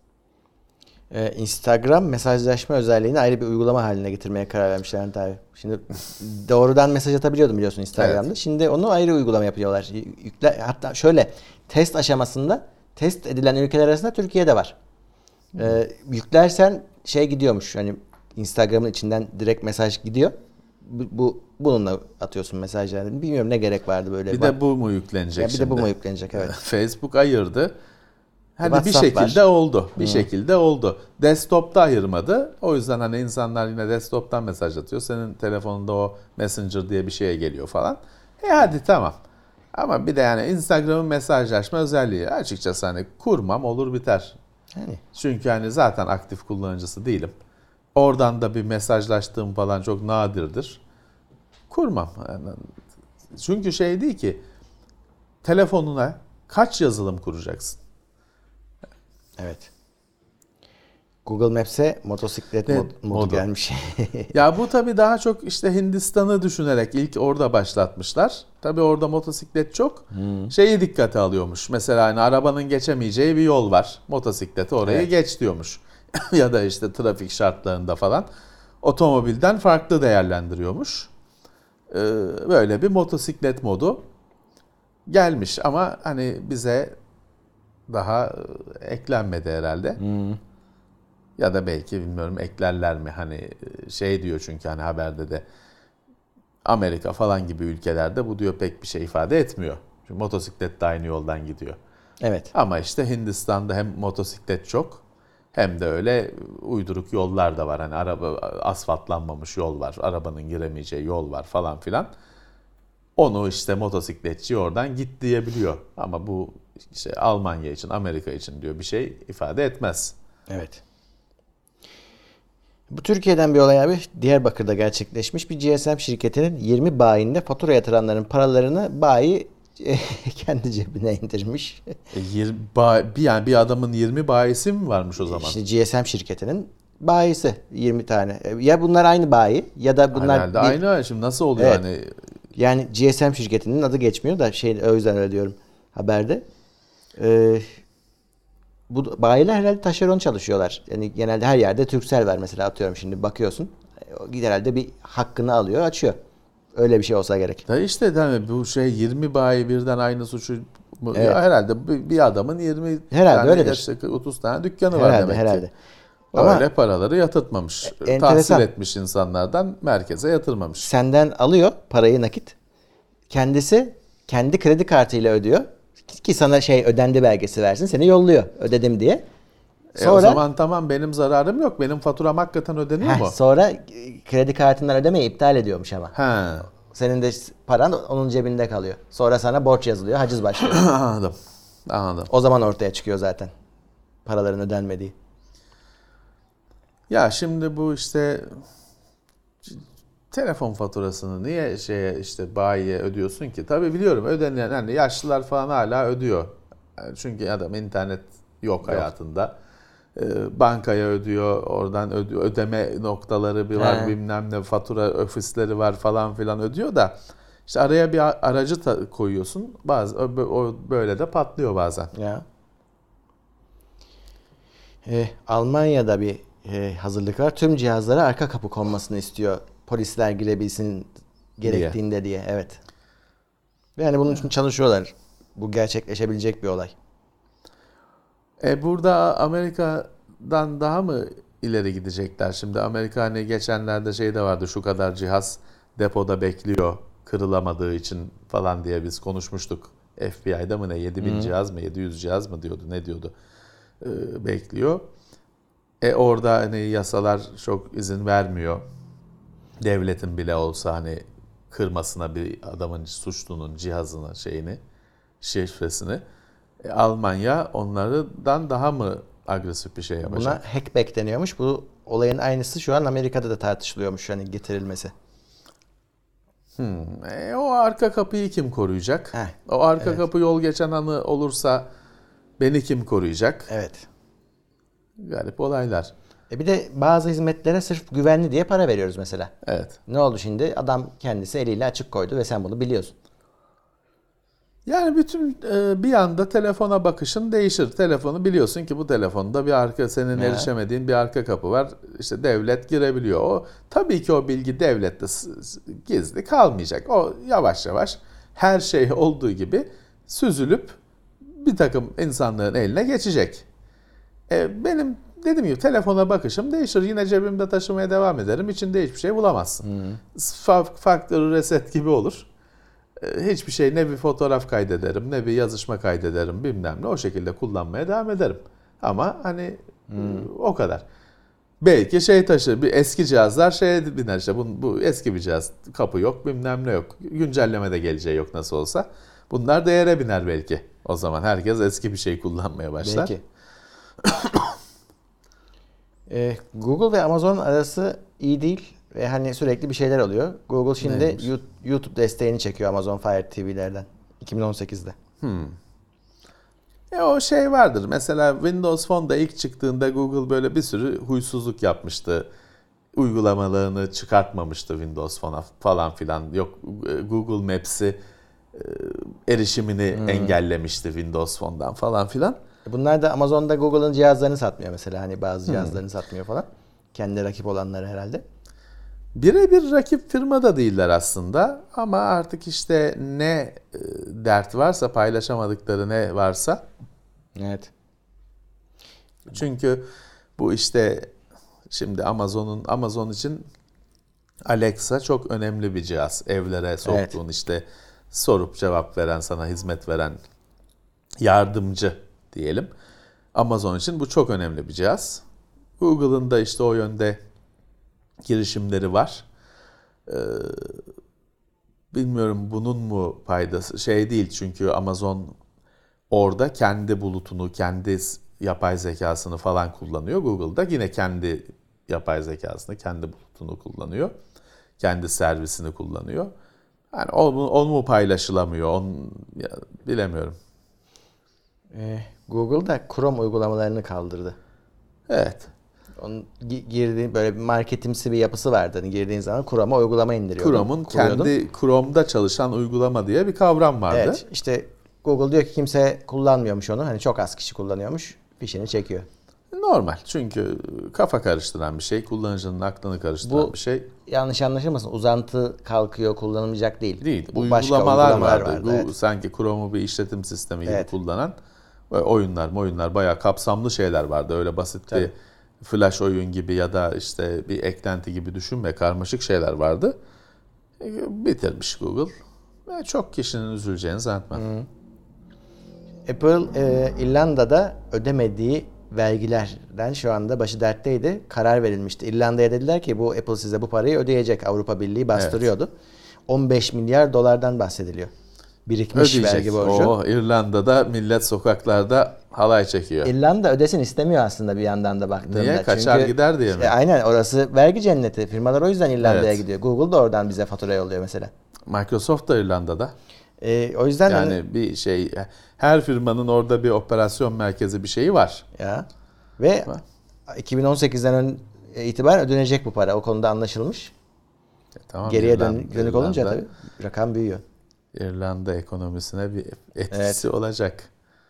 [SPEAKER 2] Ee, Instagram mesajlaşma özelliğini ayrı bir uygulama haline getirmeye karar vermişler Levent abi. Şimdi doğrudan mesaj atabiliyordum biliyorsun Instagram'da.
[SPEAKER 3] Evet.
[SPEAKER 2] Şimdi onu ayrı uygulama yapıyorlar. Yükle, hatta şöyle test aşamasında test edilen ülkeler arasında Türkiye'de var. Ee, yüklersen şey gidiyormuş. Hani Instagram'ın içinden direkt mesaj gidiyor. Bu, bu bununla atıyorsun mesajlarını. Bilmiyorum ne gerek vardı böyle.
[SPEAKER 3] Bir
[SPEAKER 2] Bak,
[SPEAKER 3] de bu mu yüklenecek
[SPEAKER 2] ya bir
[SPEAKER 3] şimdi?
[SPEAKER 2] de bu mu yüklenecek, evet.
[SPEAKER 3] Facebook ayırdı. Hani
[SPEAKER 2] WhatsApp
[SPEAKER 3] bir şekilde
[SPEAKER 2] var.
[SPEAKER 3] oldu. Bir şekilde oldu. Desktop'ta ayırmadı. O yüzden hani insanlar yine desktop'tan mesaj atıyor. Senin telefonunda o Messenger diye bir şeye geliyor falan. E hadi tamam. Ama bir de yani Instagram'ın mesajlaşma özelliği açıkçası hani kurmam, olur biter.
[SPEAKER 2] Yani.
[SPEAKER 3] Çünkü hani zaten aktif kullanıcısı değilim. Oradan da bir mesajlaştığım falan çok nadirdir. Kurmam. Yani çünkü şey değil ki, telefonuna kaç yazılım kuracaksın?
[SPEAKER 2] Evet. Google Maps'e motosiklet
[SPEAKER 3] Ne-
[SPEAKER 2] mod, modu,
[SPEAKER 3] modu.
[SPEAKER 2] gelmiş.
[SPEAKER 3] Ya bu tabii daha çok işte Hindistan'ı düşünerek ilk orada başlatmışlar. Tabii orada motosiklet çok.
[SPEAKER 2] Hmm.
[SPEAKER 3] Şeyi dikkate alıyormuş. Mesela hani arabanın geçemeyeceği bir yol var. Motosikleti oraya
[SPEAKER 2] Evet.
[SPEAKER 3] geç diyormuş. Ya da işte trafik şartlarında falan. Otomobilden farklı değerlendiriyormuş. Ee, böyle bir motosiklet modu gelmiş ama hani bize daha eklenmedi herhalde.
[SPEAKER 2] Hmm.
[SPEAKER 3] Ya da belki bilmiyorum eklerler mi, hani şey diyor çünkü hani haberde de Amerika falan gibi ülkelerde bu diyor pek bir şey ifade etmiyor. Çünkü motosiklet de aynı yoldan gidiyor.
[SPEAKER 2] Evet.
[SPEAKER 3] Ama işte Hindistan'da hem motosiklet çok hem de öyle uyduruk yollar da var. Hani araba, asfaltlanmamış yol var, arabanın giremeyeceği yol var falan filan. Onu işte motosikletçi oradan git diyebiliyor. Ama bu işte Almanya için, Amerika için diyor bir şey ifade etmez.
[SPEAKER 2] Evet. Bu Türkiye'den bir olay abi. Diyarbakır'da gerçekleşmiş. Bir G S M şirketinin yirmi bayinde fatura yatıranların paralarını bayi kendi cebine indirmiş.
[SPEAKER 3] E, yirmi, ba- bir, yani bir adamın yirmi bayisi mi varmış o zaman?
[SPEAKER 2] İşte G S M şirketinin bayisi yirmi tane. Ya bunlar aynı bayi ya da bunlar
[SPEAKER 3] Herhalde
[SPEAKER 2] bir-
[SPEAKER 3] aynı. Şimdi nasıl oluyor
[SPEAKER 2] Evet.
[SPEAKER 3] hani?
[SPEAKER 2] Yani G S M şirketinin adı geçmiyor da şey, o yüzden öyle diyorum haberde. Ee, bu bayiler herhalde taşeron çalışıyorlar. Yani genelde her yerde Turkcell var mesela, atıyorum şimdi bakıyorsun. O herhalde bir hakkını alıyor, açıyor. Öyle bir şey olsa gerek.
[SPEAKER 3] Da işte değil mi? Bu şey yirmi bayi birden aynı suçu mu-
[SPEAKER 2] Evet.
[SPEAKER 3] ya herhalde bir bir adamın yirmi
[SPEAKER 2] Herhalde
[SPEAKER 3] tane,
[SPEAKER 2] öyledir.
[SPEAKER 3] işte otuz tane dükkanı var
[SPEAKER 2] Herhalde
[SPEAKER 3] demek
[SPEAKER 2] herhalde.
[SPEAKER 3] ki.
[SPEAKER 2] Ama
[SPEAKER 3] Öyle paraları yatırtmamış.
[SPEAKER 2] enteresan.
[SPEAKER 3] Tahsil etmiş insanlardan merkeze yatırmamış.
[SPEAKER 2] senden alıyor parayı nakit. Kendisi kendi kredi kartıyla ödüyor. Ki sana şey ödendi belgesi versin. Seni yolluyor ödedim diye.
[SPEAKER 3] E o zaman tamam, benim zararım yok. Benim faturam hakikaten ödeniyor
[SPEAKER 2] Heh,
[SPEAKER 3] mu?
[SPEAKER 2] sonra e, kredi kartından ödemeyi iptal ediyormuş ama.
[SPEAKER 3] He.
[SPEAKER 2] Senin de paran onun cebinde kalıyor. Sonra sana borç yazılıyor, haciz başlıyor.
[SPEAKER 3] Anladım. Anladım.
[SPEAKER 2] O zaman ortaya çıkıyor zaten paraların ödenmediği.
[SPEAKER 3] Ya şimdi bu işte telefon faturasını niye şeye işte bayiye ödüyorsun ki? Tabii biliyorum ödenen, hani yaşlılar falan hala ödüyor. Yani çünkü adam internet yok hayatında. Ee, bankaya ödüyor, oradan ödüyor, ödeme noktaları bir var,
[SPEAKER 2] He.
[SPEAKER 3] bilmem ne fatura ofisleri var falan filan ödüyor da işte araya bir aracı ta- koyuyorsun. Bazı o, o böyle de patlıyor bazen.
[SPEAKER 2] Ya. Ee, Almanya'da bir e, hazırlık var. Tüm cihazlara arka kapı konmasını istiyor. Polisler girebilsin gerektiğinde diye. Evet. Ve yani bunun için çalışıyorlar. Bu gerçekleşebilecek bir olay.
[SPEAKER 3] E burada Amerika'dan daha mı ileri gidecekler? Şimdi Amerika hani geçenlerde şey de vardı, şu kadar cihaz depoda bekliyor kırılamadığı için falan diye biz konuşmuştuk. F B I'da mı ne yedi bin cihaz mı yedi yüz cihaz mı diyordu, ne diyordu, e, bekliyor. E orada hani yasalar çok izin vermiyor. Devletin bile olsa hani kırmasına bir adamın, suçlunun cihazını, şeyini, şifresini. E, Almanya onlardan daha mı agresif bir şey yapacak?
[SPEAKER 2] Buna hackback deniyormuş. Bu olayın aynısı şu an Amerika'da da tartışılıyormuş hani getirilmesi.
[SPEAKER 3] Hmm. E, o arka kapıyı kim koruyacak?
[SPEAKER 2] Heh,
[SPEAKER 3] O arka
[SPEAKER 2] evet.
[SPEAKER 3] kapı yol geçen anı olursa beni kim koruyacak?
[SPEAKER 2] Evet.
[SPEAKER 3] Garip olaylar.
[SPEAKER 2] E bir de bazı hizmetlere sırf güvenli diye para veriyoruz mesela.
[SPEAKER 3] Evet.
[SPEAKER 2] Ne oldu şimdi? Adam kendisi eliyle açık koydu ve sen bunu biliyorsun.
[SPEAKER 3] Yani bütün e, bir anda telefona bakışın değişir. Telefonu biliyorsun ki bu telefonda bir arka senin
[SPEAKER 2] Ya.
[SPEAKER 3] erişemediğin bir arka kapı var. İşte devlet girebiliyor. O tabii ki o bilgi devlette s- s- gizli kalmayacak. O yavaş yavaş her şey olduğu gibi süzülüp bir takım insanların eline geçecek. E, benim dediğim gibi telefona bakışım değişir. Yine cebimde taşımaya devam ederim. İçinde hiçbir şey bulamazsın. Fa- Factory reset gibi olur. Hiçbir şey, ne bir fotoğraf kaydederim, ne bir yazışma kaydederim, bilmem ne, o şekilde kullanmaya devam ederim. Ama hani hmm. o kadar. Belki şey taşır, bir eski cihazlar şeye biner işte, bu, bu eski bir cihaz, kapı yok, bilmem ne yok, güncelleme de geleceği yok nasıl olsa. Bunlar değere biner belki. O zaman herkes eski bir şey kullanmaya başlar.
[SPEAKER 2] Belki. ee, Google ve Amazon arası iyi değil. Ve hani sürekli bir şeyler oluyor. Google şimdi
[SPEAKER 3] Neymiş?
[SPEAKER 2] YouTube desteğini çekiyor Amazon Fire T V'lerden iki bin on sekizde.
[SPEAKER 3] Hmm. E o şey vardır. Mesela Windows Phone da ilk çıktığında Google böyle bir sürü huysuzluk yapmıştı. Uygulamalarını çıkartmamıştı Windows Phone'a falan filan. Yok, Google Maps'i erişimini hmm. engellemişti Windows Phone'dan falan filan.
[SPEAKER 2] Bunlar da Amazon'da Google'ın cihazlarını satmıyor mesela. Hani bazı cihazlarını hmm. satmıyor falan. Kendi rakip olanları herhalde.
[SPEAKER 3] Birebir rakip firma da değiller aslında ama artık işte ne dert varsa, paylaşamadıkları ne varsa.
[SPEAKER 2] Evet.
[SPEAKER 3] Çünkü bu işte şimdi Amazon'un Amazon için Alexa çok önemli bir cihaz. Evlere soktuğun evet. işte sorup cevap veren, sana hizmet veren yardımcı diyelim. Amazon için bu çok önemli bir cihaz. Google'ın da işte o yönde girişimleri var. Ee, bilmiyorum bunun mu faydası, şey değil çünkü Amazon orada kendi bulutunu, kendi yapay zekasını falan kullanıyor. Google'da yine kendi yapay zekasını, kendi bulutunu kullanıyor. Kendi servisini kullanıyor. Yani onu, onu mu paylaşılamıyor, onu ya, bilemiyorum.
[SPEAKER 2] Ee, Google da Chrome uygulamalarını kaldırdı.
[SPEAKER 3] Evet.
[SPEAKER 2] Onun girdiği böyle bir marketimsi bir yapısı vardı. Hani girdiğin zaman Chrome'a uygulama indiriyordun.
[SPEAKER 3] Chrome'un kendi Chrome'da çalışan uygulama diye bir kavram vardı.
[SPEAKER 2] Evet. İşte Google diyor ki kimse kullanmıyormuş onu. Hani çok az kişi kullanıyormuş. Fişini çekiyor.
[SPEAKER 3] Normal. Çünkü kafa karıştıran bir şey. Kullanıcının aklını karıştıran
[SPEAKER 2] bu,
[SPEAKER 3] bir şey.
[SPEAKER 2] Yanlış anlaşılmasın. Uzantı kalkıyor, kullanılmayacak değil.
[SPEAKER 3] Değil.
[SPEAKER 2] Bu
[SPEAKER 3] Uygulamalar vardı.
[SPEAKER 2] vardı.
[SPEAKER 3] Bu
[SPEAKER 2] Evet.
[SPEAKER 3] sanki Chrome'u bir işletim sistemi gibi
[SPEAKER 2] evet.
[SPEAKER 3] kullanan oyunlar, oyunlar bayağı kapsamlı şeyler vardı. Öyle basit Tabii. bir flash oyun gibi ya da işte bir eklenti gibi düşünme. Karmaşık şeyler vardı. Bitirmiş Google. Ve çok kişinin üzüleceğini zannetmem.
[SPEAKER 2] Hı. Apple e, İrlanda'da ödemediği vergilerden şu anda başı dertteydi. Karar verilmişti. İrlanda'ya dediler ki bu Apple size bu parayı ödeyecek. Avrupa Birliği bastırıyordu. Evet. on beş milyar dolardan bahsediliyor. Birikmiş
[SPEAKER 3] Ödeyecek.
[SPEAKER 2] vergi borcu.
[SPEAKER 3] Oh, İrlanda'da millet sokaklarda halay çekiyor.
[SPEAKER 2] İrlanda ödesin istemiyor aslında bir yandan da baktığında.
[SPEAKER 3] Niye? Kaçar
[SPEAKER 2] Çünkü,
[SPEAKER 3] gider diye mi?
[SPEAKER 2] E, aynen, orası vergi cenneti. Firmalar o yüzden İrlanda'ya
[SPEAKER 3] evet.
[SPEAKER 2] gidiyor. Google da oradan bize fatura yolluyor mesela.
[SPEAKER 3] Microsoft da İrlanda'da.
[SPEAKER 2] E, o yüzden
[SPEAKER 3] yani
[SPEAKER 2] hani,
[SPEAKER 3] bir şey, her firmanın orada bir operasyon merkezi bir şeyi var.
[SPEAKER 2] Ya. Ve ha. iki bin on sekizden itibaren ödenecek bu para. O konuda anlaşılmış.
[SPEAKER 3] E, tamam,
[SPEAKER 2] Geriye
[SPEAKER 3] İrlanda,
[SPEAKER 2] dön, dönük olunca tabii rakam büyüyor.
[SPEAKER 3] İrlanda ekonomisine bir etkisi evet. olacak.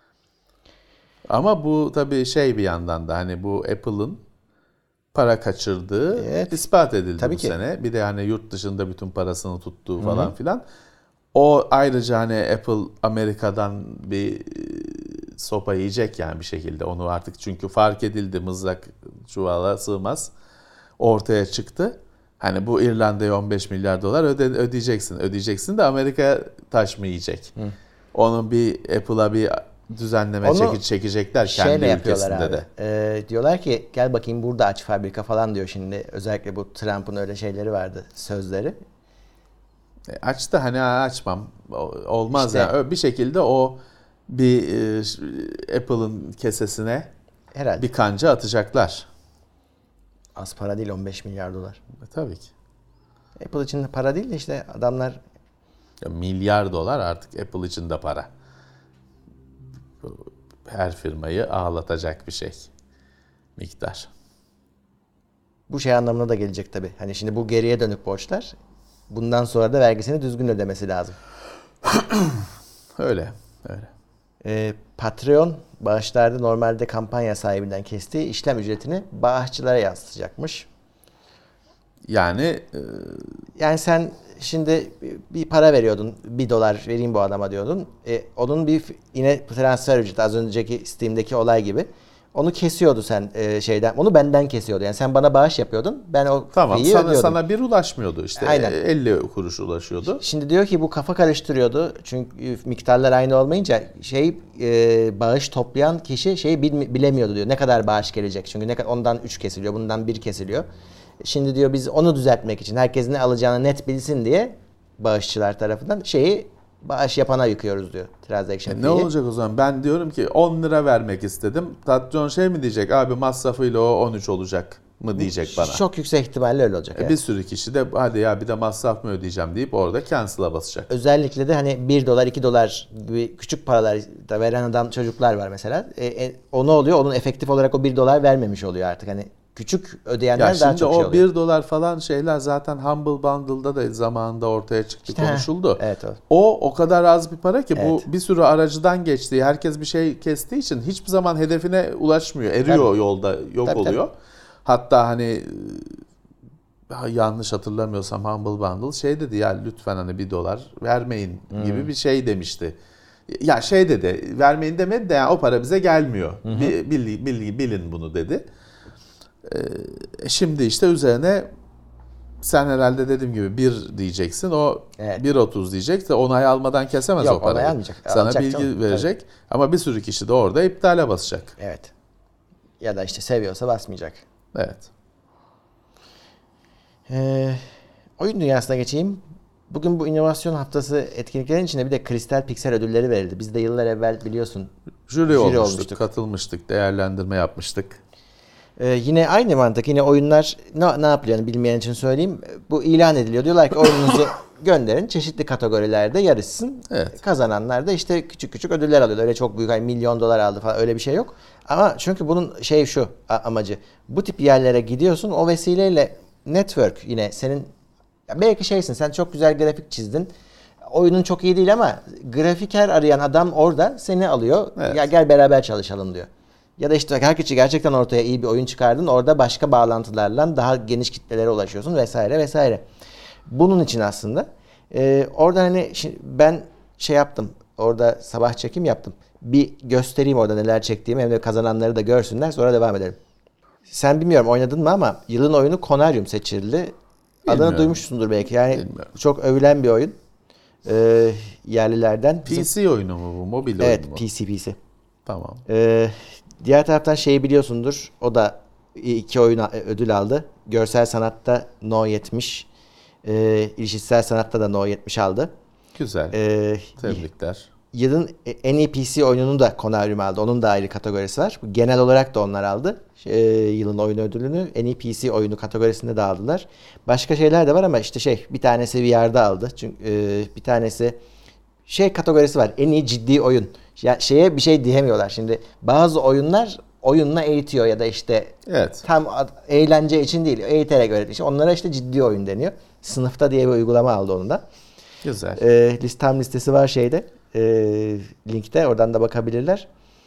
[SPEAKER 3] Ama bu tabii şey bir yandan da hani bu Apple'ın para kaçırdığı evet. ispat edildi tabii bu ki. sene. Bir de hani yurt dışında bütün parasını tuttuğu falan Hı-hı. filan. O ayrıca hani Apple Amerika'dan bir sopa yiyecek yani bir şekilde. Onu artık çünkü fark edildi, mızrak çuvala sığmaz. Ortaya çıktı. Hani bu İrlanda'ya on beş milyar dolar öde, ödeyeceksin. Ödeyeceksin de Amerika taş mı yiyecek? Hı. Onun bir Apple'a bir düzenleme çeki, çekecekler kendi ülkesinde abi. de.
[SPEAKER 2] Ee, diyorlar ki gel bakayım burada aç fabrika falan diyor şimdi. Özellikle bu Trump'ın öyle şeyleri vardı, sözleri.
[SPEAKER 3] E aç da hani açmam. Olmaz işte, yani. Bir şekilde o bir e, Apple'ın kesesine herhalde bir kanca atacaklar.
[SPEAKER 2] Az para değil on beş milyar dolar.
[SPEAKER 3] E, tabii ki.
[SPEAKER 2] Apple için para değil de işte adamlar...
[SPEAKER 3] Ya, milyar dolar artık Apple için de para. Her firmayı ağlatacak bir şey. Miktar.
[SPEAKER 2] Bu şey anlamına da gelecek tabii. Hani şimdi bu geriye dönük borçlar. Bundan sonra da vergisini düzgün ödemesi lazım.
[SPEAKER 3] Öyle. Öyle.
[SPEAKER 2] Ee, Patreon bağışlarda normalde kampanya sahibinden kestiği işlem ücretini bağışçılara yansıtacakmış.
[SPEAKER 3] Yani e,
[SPEAKER 2] Yani sen şimdi bir para veriyordun. Bir dolar vereyim bu adama diyordun. E, onun bir yine transfer ücreti az önceki Steam'deki olay gibi. Onu kesiyordu sen e, şeyden. Onu benden kesiyordu. Yani sen bana bağış yapıyordun. Ben o
[SPEAKER 3] tamam
[SPEAKER 2] fee'yi
[SPEAKER 3] sana,
[SPEAKER 2] ödüyordum.
[SPEAKER 3] sana bir ulaşmıyordu işte.
[SPEAKER 2] Aynen.
[SPEAKER 3] elli kuruş ulaşıyordu.
[SPEAKER 2] Şimdi diyor ki bu kafa karıştırıyordu. Çünkü miktarlar aynı olmayınca şey e, bağış toplayan kişi şeyi bil, bilemiyordu diyor. Ne kadar bağış gelecek? Çünkü ne kadar ondan üç kesiliyor, bundan bir kesiliyor. Şimdi diyor biz onu düzeltmek için herkes ne alacağını net bilsin diye bağışçılar tarafından şeyi bağış yapana yıkıyoruz diyor. Transaction
[SPEAKER 3] Ne
[SPEAKER 2] fee'yi.
[SPEAKER 3] olacak o zaman? Ben diyorum ki on lira vermek istedim. Patron şey mi diyecek? Abi masrafıyla o on üç olacak mı diyecek bana.
[SPEAKER 2] Çok yüksek ihtimalle öyle olacak.
[SPEAKER 3] E,
[SPEAKER 2] evet.
[SPEAKER 3] Bir sürü kişi de hadi ya bir de masraf mı ödeyeceğim deyip orada cancel'a basacak.
[SPEAKER 2] Özellikle de hani bir dolar iki dolar gibi küçük paralar da veren adam çocuklar var mesela. E, e, o ne oluyor? Onun efektif olarak o bir dolar vermemiş oluyor artık. Hani küçük ödeyenler
[SPEAKER 3] Ya
[SPEAKER 2] daha
[SPEAKER 3] şimdi
[SPEAKER 2] çok şey
[SPEAKER 3] o
[SPEAKER 2] oluyor.
[SPEAKER 3] bir dolar falan şeyler zaten Humble Bundle'da da zamanında ortaya çıktı,
[SPEAKER 2] İşte,
[SPEAKER 3] konuşuldu.
[SPEAKER 2] he, evet o.
[SPEAKER 3] O o kadar az bir para ki
[SPEAKER 2] Evet.
[SPEAKER 3] bu bir sürü aracıdan geçtiği, herkes bir şey kestiği için hiçbir zaman hedefine ulaşmıyor. Eriyor
[SPEAKER 2] Tabii.
[SPEAKER 3] yolda, yok
[SPEAKER 2] Tabii,
[SPEAKER 3] oluyor. Hatta hani e, yanlış hatırlamıyorsam Humble Bundle şey dedi ya lütfen hani bir dolar vermeyin gibi bir şey demişti. Ya şey dedi vermeyin demedi de yani o para bize gelmiyor. Bil, bil, bil- bilin bunu dedi. Ee, şimdi işte üzerine sen herhalde dediğim gibi bir diyeceksin o
[SPEAKER 2] Evet.
[SPEAKER 3] bir otuz diyecek de onay almadan kesemez
[SPEAKER 2] Yok,
[SPEAKER 3] o parayı.
[SPEAKER 2] onay almayacak.
[SPEAKER 3] Sana
[SPEAKER 2] Alacak
[SPEAKER 3] bilgi
[SPEAKER 2] canım,
[SPEAKER 3] verecek ama bir sürü kişi de orada iptale basacak.
[SPEAKER 2] Evet. Ya da işte seviyorsa basmayacak.
[SPEAKER 3] Evet.
[SPEAKER 2] Ee, oyun dünyasına geçeyim. Bugün bu inovasyon haftası etkinliklerin içinde bir de Kristal Pixel ödülleri verildi. Biz de yıllar evvel biliyorsun
[SPEAKER 3] Jüri,
[SPEAKER 2] Jüri
[SPEAKER 3] olmuştuk,
[SPEAKER 2] olmuştuk.
[SPEAKER 3] katılmıştık, değerlendirme yapmıştık.
[SPEAKER 2] Ee, yine aynı mantık. Yine oyunlar ne, ne yapılıyor yani bilmeyen için söyleyeyim. Bu ilan ediliyor. Diyorlar ki oyununuzu gönderin. Çeşitli kategorilerde yarışsın.
[SPEAKER 3] Evet.
[SPEAKER 2] Kazananlar da işte küçük küçük ödüller alıyorlar. Öyle çok büyük hani milyon dolar aldı falan öyle bir şey yok. Ama çünkü bunun şey şu a- amacı. Bu tip yerlere gidiyorsun. O vesileyle network yine senin ya belki şeysin sen çok güzel grafik çizdin. Oyunun çok iyi değil ama grafiker arayan adam orada seni alıyor.
[SPEAKER 3] Evet.
[SPEAKER 2] Ya gel beraber çalışalım diyor. Ya da işte herkesi gerçekten ortaya iyi bir oyun çıkardın. Orada başka bağlantılarla daha geniş kitlelere ulaşıyorsun vesaire vesaire. Bunun için aslında e, orada hani şimdi ben şey yaptım. Orada sabah çekim yaptım. Bir göstereyim orada neler çektiğimi hem de kazananları da görsünler sonra devam edelim. Sen bilmiyorum oynadın mı ama yılın oyunu Conarium seçildi. Adını
[SPEAKER 3] Bilmiyorum.
[SPEAKER 2] duymuşsundur belki. Yani
[SPEAKER 3] Bilmiyorum.
[SPEAKER 2] çok övülen bir oyun. Ee, yerlilerden.
[SPEAKER 3] P C oyunu mu bu? Mobil
[SPEAKER 2] Evet
[SPEAKER 3] oyun mu?
[SPEAKER 2] P C P C.
[SPEAKER 3] Tamam.
[SPEAKER 2] Ee, diğer taraftan şeyi biliyorsundur. O da iki oyun ödül aldı. Görsel sanatta No yetmiş. Ee, ilişkisel sanatta da No yetmiş aldı.
[SPEAKER 3] Güzel.
[SPEAKER 2] Ee,
[SPEAKER 3] Tebrikler.
[SPEAKER 2] Yılın en iyi P C oyununu da Conarium aldı. Onun da ayrı kategorisi var. Genel olarak da onlar aldı. Ee, yılın oyun ödülünü en iyi P C oyunu kategorisinde de aldılar. Başka şeyler de var ama işte şey bir tanesi V R'da aldı. Çünkü e, bir tanesi şey kategorisi var. En iyi ciddi oyun. Ya şeye bir şey diyemiyorlar. Şimdi bazı oyunlar oyunla eğitiyor ya da işte
[SPEAKER 3] Evet.
[SPEAKER 2] tam ad- eğlence için değil, eğiterek öğretmiş. Onlara işte ciddi oyun deniyor. Sınıfta diye bir uygulama aldı onu da.
[SPEAKER 3] Güzel.
[SPEAKER 2] E, list, tam listesi var şeyde. E, linkte oradan da bakabilirler.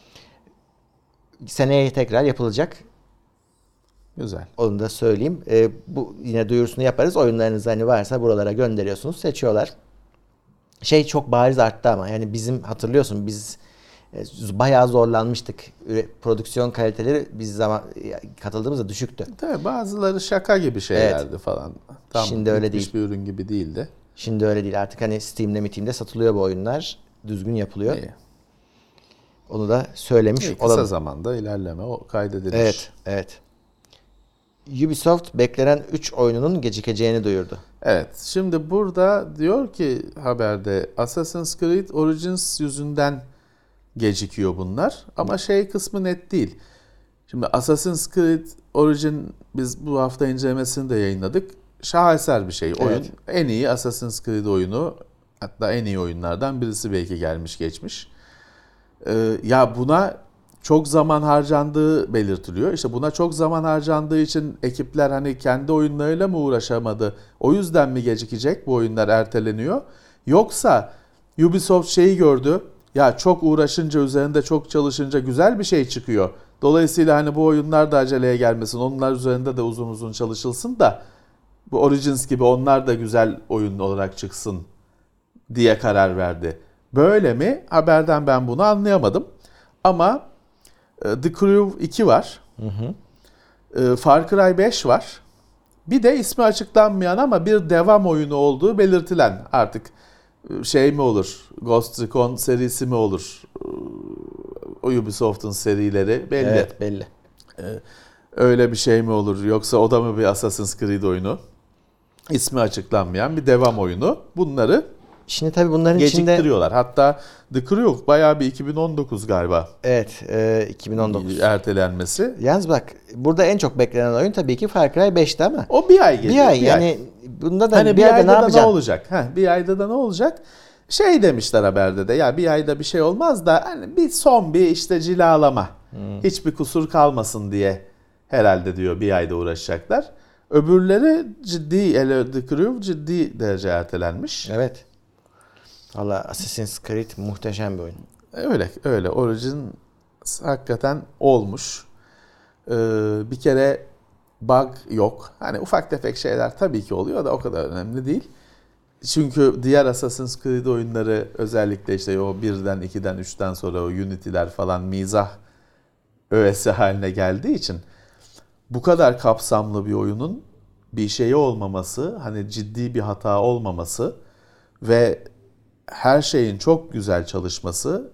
[SPEAKER 2] Seneye tekrar yapılacak.
[SPEAKER 3] Güzel.
[SPEAKER 2] Onu da söyleyeyim. E, bu yine duyurusunu yaparız. Oyunlarınız hani varsa buralara gönderiyorsunuz. Seçiyorlar. Şey çok bariz arttı ama yani bizim hatırlıyorsun biz e, bayağı zorlanmıştık. Üre- Prodüksiyon kaliteleri biz zaman katıldığımızda düşüktü.
[SPEAKER 3] Tabii bazıları şaka gibi şeylerdi falan. Tam
[SPEAKER 2] Şimdi öyle
[SPEAKER 3] bitmiş bir ürün gibi değildi.
[SPEAKER 2] Şimdi öyle değil. Artık hani Steam'de Steam'de satılıyor bu oyunlar. Düzgün yapılıyor.
[SPEAKER 3] İyi.
[SPEAKER 2] Onu da söylemiş
[SPEAKER 3] İyi, kısa
[SPEAKER 2] olalım.
[SPEAKER 3] zamanda ilerleme o kaydedilmiş.
[SPEAKER 2] Evet, evet. Ubisoft beklenen üç oyununun gecikeceğini duyurdu.
[SPEAKER 3] Evet. Şimdi burada diyor ki haberde Assassin's Creed Origins yüzünden gecikiyor bunlar. Ama şey kısmı net değil. Şimdi Assassin's Creed Origin biz bu hafta incelemesini de yayınladık. Şaheser bir şey. Oyun
[SPEAKER 2] Evet.
[SPEAKER 3] en iyi Assassin's Creed oyunu, hatta en iyi oyunlardan birisi belki gelmiş geçmiş. Ee, ya buna çok zaman harcandığı belirtiliyor. İşte buna çok zaman harcandığı için ekipler hani kendi oyunlarıyla mı uğraşamadı? O yüzden mi gecikecek? Bu oyunlar erteleniyor. Yoksa Ubisoft şeyi gördü. Ya çok uğraşınca, üzerinde çok çalışınca güzel bir şey çıkıyor. Dolayısıyla hani bu oyunlar da aceleye gelmesin. Onlar üzerinde de uzun uzun çalışılsın da bu Origins gibi onlar da güzel oyun olarak çıksın diye karar verdi. Böyle mi? Haberden ben bunu anlayamadım. Ama The Crew iki var. Hı hı. Far Cry beş var. Bir de ismi açıklanmayan ama bir devam oyunu olduğu belirtilen, artık şey mi olur, Ghost Recon serisi mi olur, o Ubisoft'un serileri belli.
[SPEAKER 2] Evet, belli.
[SPEAKER 3] Öyle bir şey mi olur, yoksa o da mı bir Assassin's Creed oyunu? İsmi açıklanmayan bir devam oyunu. Bunları
[SPEAKER 2] Şimdi tabii bunların
[SPEAKER 3] geciktiriyorlar.
[SPEAKER 2] içinde...
[SPEAKER 3] Hatta The Crew bayağı bir iki bin on dokuz galiba.
[SPEAKER 2] Evet, e, iki bin on dokuz.
[SPEAKER 3] Ertelenmesi.
[SPEAKER 2] Yalnız bak, burada en çok beklenen oyun tabii ki Far Cry beşti ama.
[SPEAKER 3] O bir ay geliyor.
[SPEAKER 2] Bir ay
[SPEAKER 3] bir
[SPEAKER 2] yani
[SPEAKER 3] ay.
[SPEAKER 2] bunda da
[SPEAKER 3] hani
[SPEAKER 2] bir,
[SPEAKER 3] bir
[SPEAKER 2] ayda,
[SPEAKER 3] ayda
[SPEAKER 2] ne
[SPEAKER 3] da
[SPEAKER 2] yapacaksın?
[SPEAKER 3] ne olacak? Heh, bir ayda da ne olacak? Şey demişler haberde de, ya bir ayda bir şey olmaz da hani bir son bir işte cilalama. Hmm. Hiçbir kusur kalmasın diye herhalde diyor bir ayda uğraşacaklar. Öbürleri ciddi, The Crew ciddi derece ertelenmiş.
[SPEAKER 2] Evet. Valla Assassin's Creed muhteşem bir oyun.
[SPEAKER 3] Öyle öyle. Origin hakikaten olmuş. Ee, bir kere bug yok. Hani ufak tefek şeyler tabii ki oluyor da o kadar önemli değil. Çünkü diğer Assassin's Creed oyunları, özellikle işte o birden, ikiden, üçten sonra o Unity'ler falan mizah öğesi haline geldiği için bu kadar kapsamlı bir oyunun bir şeyi olmaması, hani ciddi bir hata olmaması ve her şeyin çok güzel çalışması